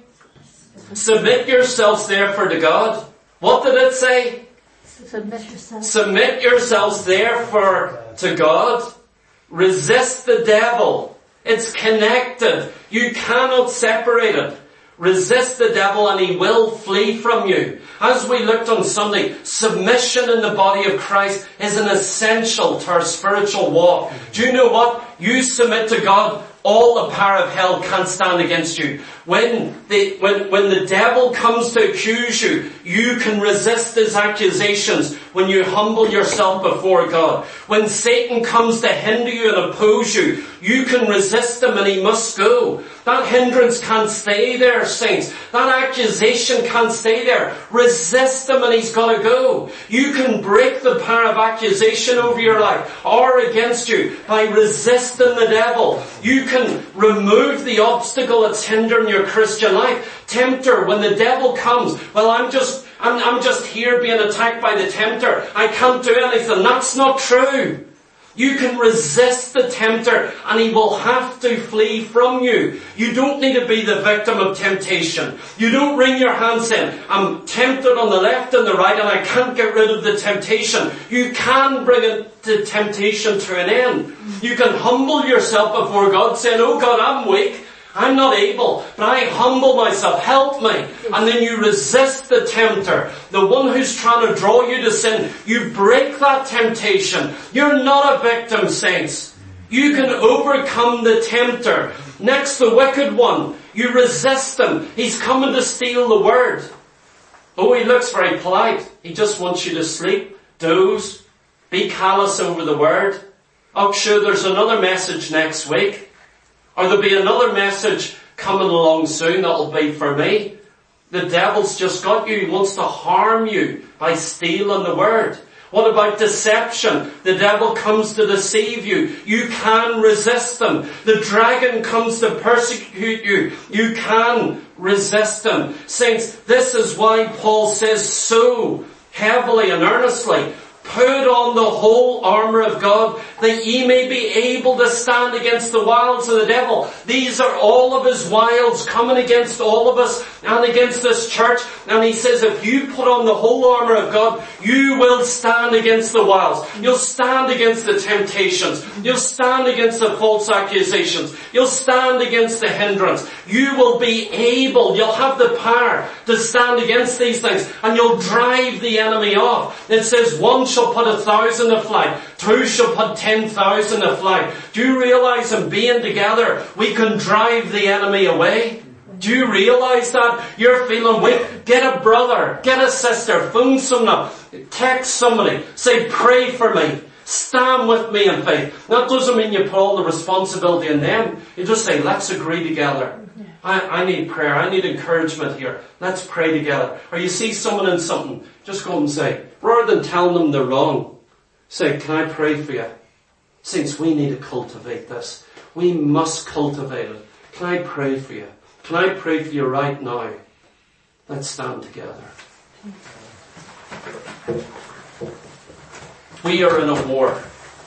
Submit yourselves therefore to God. What did it say? Submit yourselves. Submit yourselves therefore to God. Resist the devil. It's connected. You cannot separate it. Resist the devil and he will flee from you. As we looked on Sunday, submission in the body of Christ is an essential to our spiritual walk. Do you know what? You submit to God, all the power of hell can't stand against you. When the, when, when the devil comes to accuse you, you can resist his accusations when you humble yourself before God. When Satan comes to hinder you and oppose you, you can resist him and he must go. That hindrance can't stay there, saints. That accusation can't stay there. Resist him and he's got to go. You can break the power of accusation over your life or against you by resisting the devil. You can remove the obstacle that's hindering your Christian life. Tempter, when the devil comes, well, I'm just, I'm, I'm just here being attacked by the tempter. I can't do anything. That's not true. You can resist the tempter and he will have to flee from you. You don't need to be the victim of temptation. You don't wring your hands in. I'm tempted on the left and the right and I can't get rid of the temptation. You can bring it, the temptation to an end. You can humble yourself before God saying, oh God, I'm weak. I'm not able, but I humble myself. Help me. And then you resist the tempter, the one who's trying to draw you to sin. You break that temptation. You're not a victim, saints. You can overcome the tempter. Next, the wicked one. You resist him. He's coming to steal the word. Oh, he looks very polite. He just wants you to sleep, doze, be callous over the word. Oh, sure, there's another message next week. Or there'll be another message coming along soon that'll be for me. The devil's just got you. He wants to harm you by stealing the word. What about deception? The devil comes to deceive you. You can resist him. The dragon comes to persecute you. You can resist him. Saints, this is why Paul says so heavily and earnestly, put on the whole armour of God, that ye may be able to stand against the wiles of the devil. These are all of his wiles coming against all of us and against this church. And he says, if you put on the whole armour of God, you will stand against the wiles. You'll stand against the temptations. You'll stand against the false accusations. You'll stand against the hindrance. You will be able, you'll have the power to stand against these things, and you'll drive the enemy off. It says, one shall put a thousand to flight, two shall put ten thousand to flight. Do you realize in being together, we can drive the enemy away? Do you realize that? You're feeling weak. Get a brother, get a sister, phone someone up, text somebody, say, pray for me. Stand with me in faith. That doesn't mean you put all the responsibility on them. You just say, let's agree together. I, I need prayer. I need encouragement here. Let's pray together. Or you see someone in something, just go and say, rather than telling them they're wrong, say, can I pray for you? Since we need to cultivate this. We must cultivate it. Can I pray for you? Can I pray for you right now? Let's stand together. We are in a war.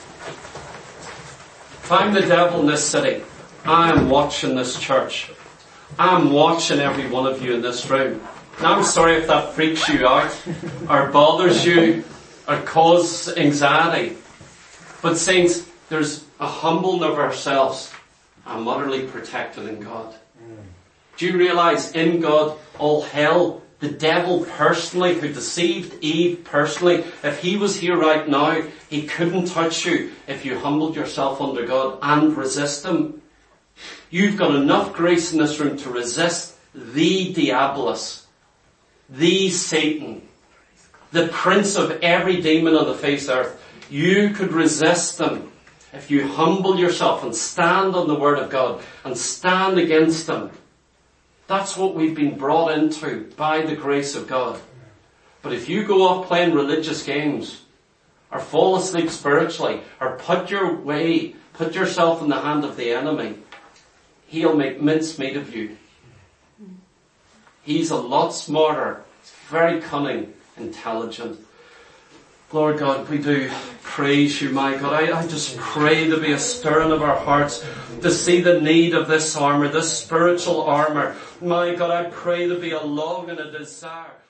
If I'm the devil in this city, I am watching this church. I'm watching every one of you in this room. Now I'm sorry if that freaks you out, or bothers you, or causes anxiety. But saints, there's a humbling of ourselves. I'm utterly protected in God. Do you realize in God all hell, the devil personally, who deceived Eve personally, if he was here right now, he couldn't touch you if you humbled yourself under God and resist him. You've got enough grace in this room to resist the Diabolus, the Satan, the prince of every demon on the face of earth. You could resist them if you humble yourself and stand on the word of God and stand against them. That's what we've been brought into by the grace of God. But if you go off playing religious games, or fall asleep spiritually, or put your way, put yourself in the hand of the enemy, he'll make mincemeat of you. He's a lot smarter, very cunning, intelligent. Lord God, we do praise you, my God. I, I just pray there be a stirring of our hearts to see the need of this armour, this spiritual armour. My God, I pray there be a love and a desire.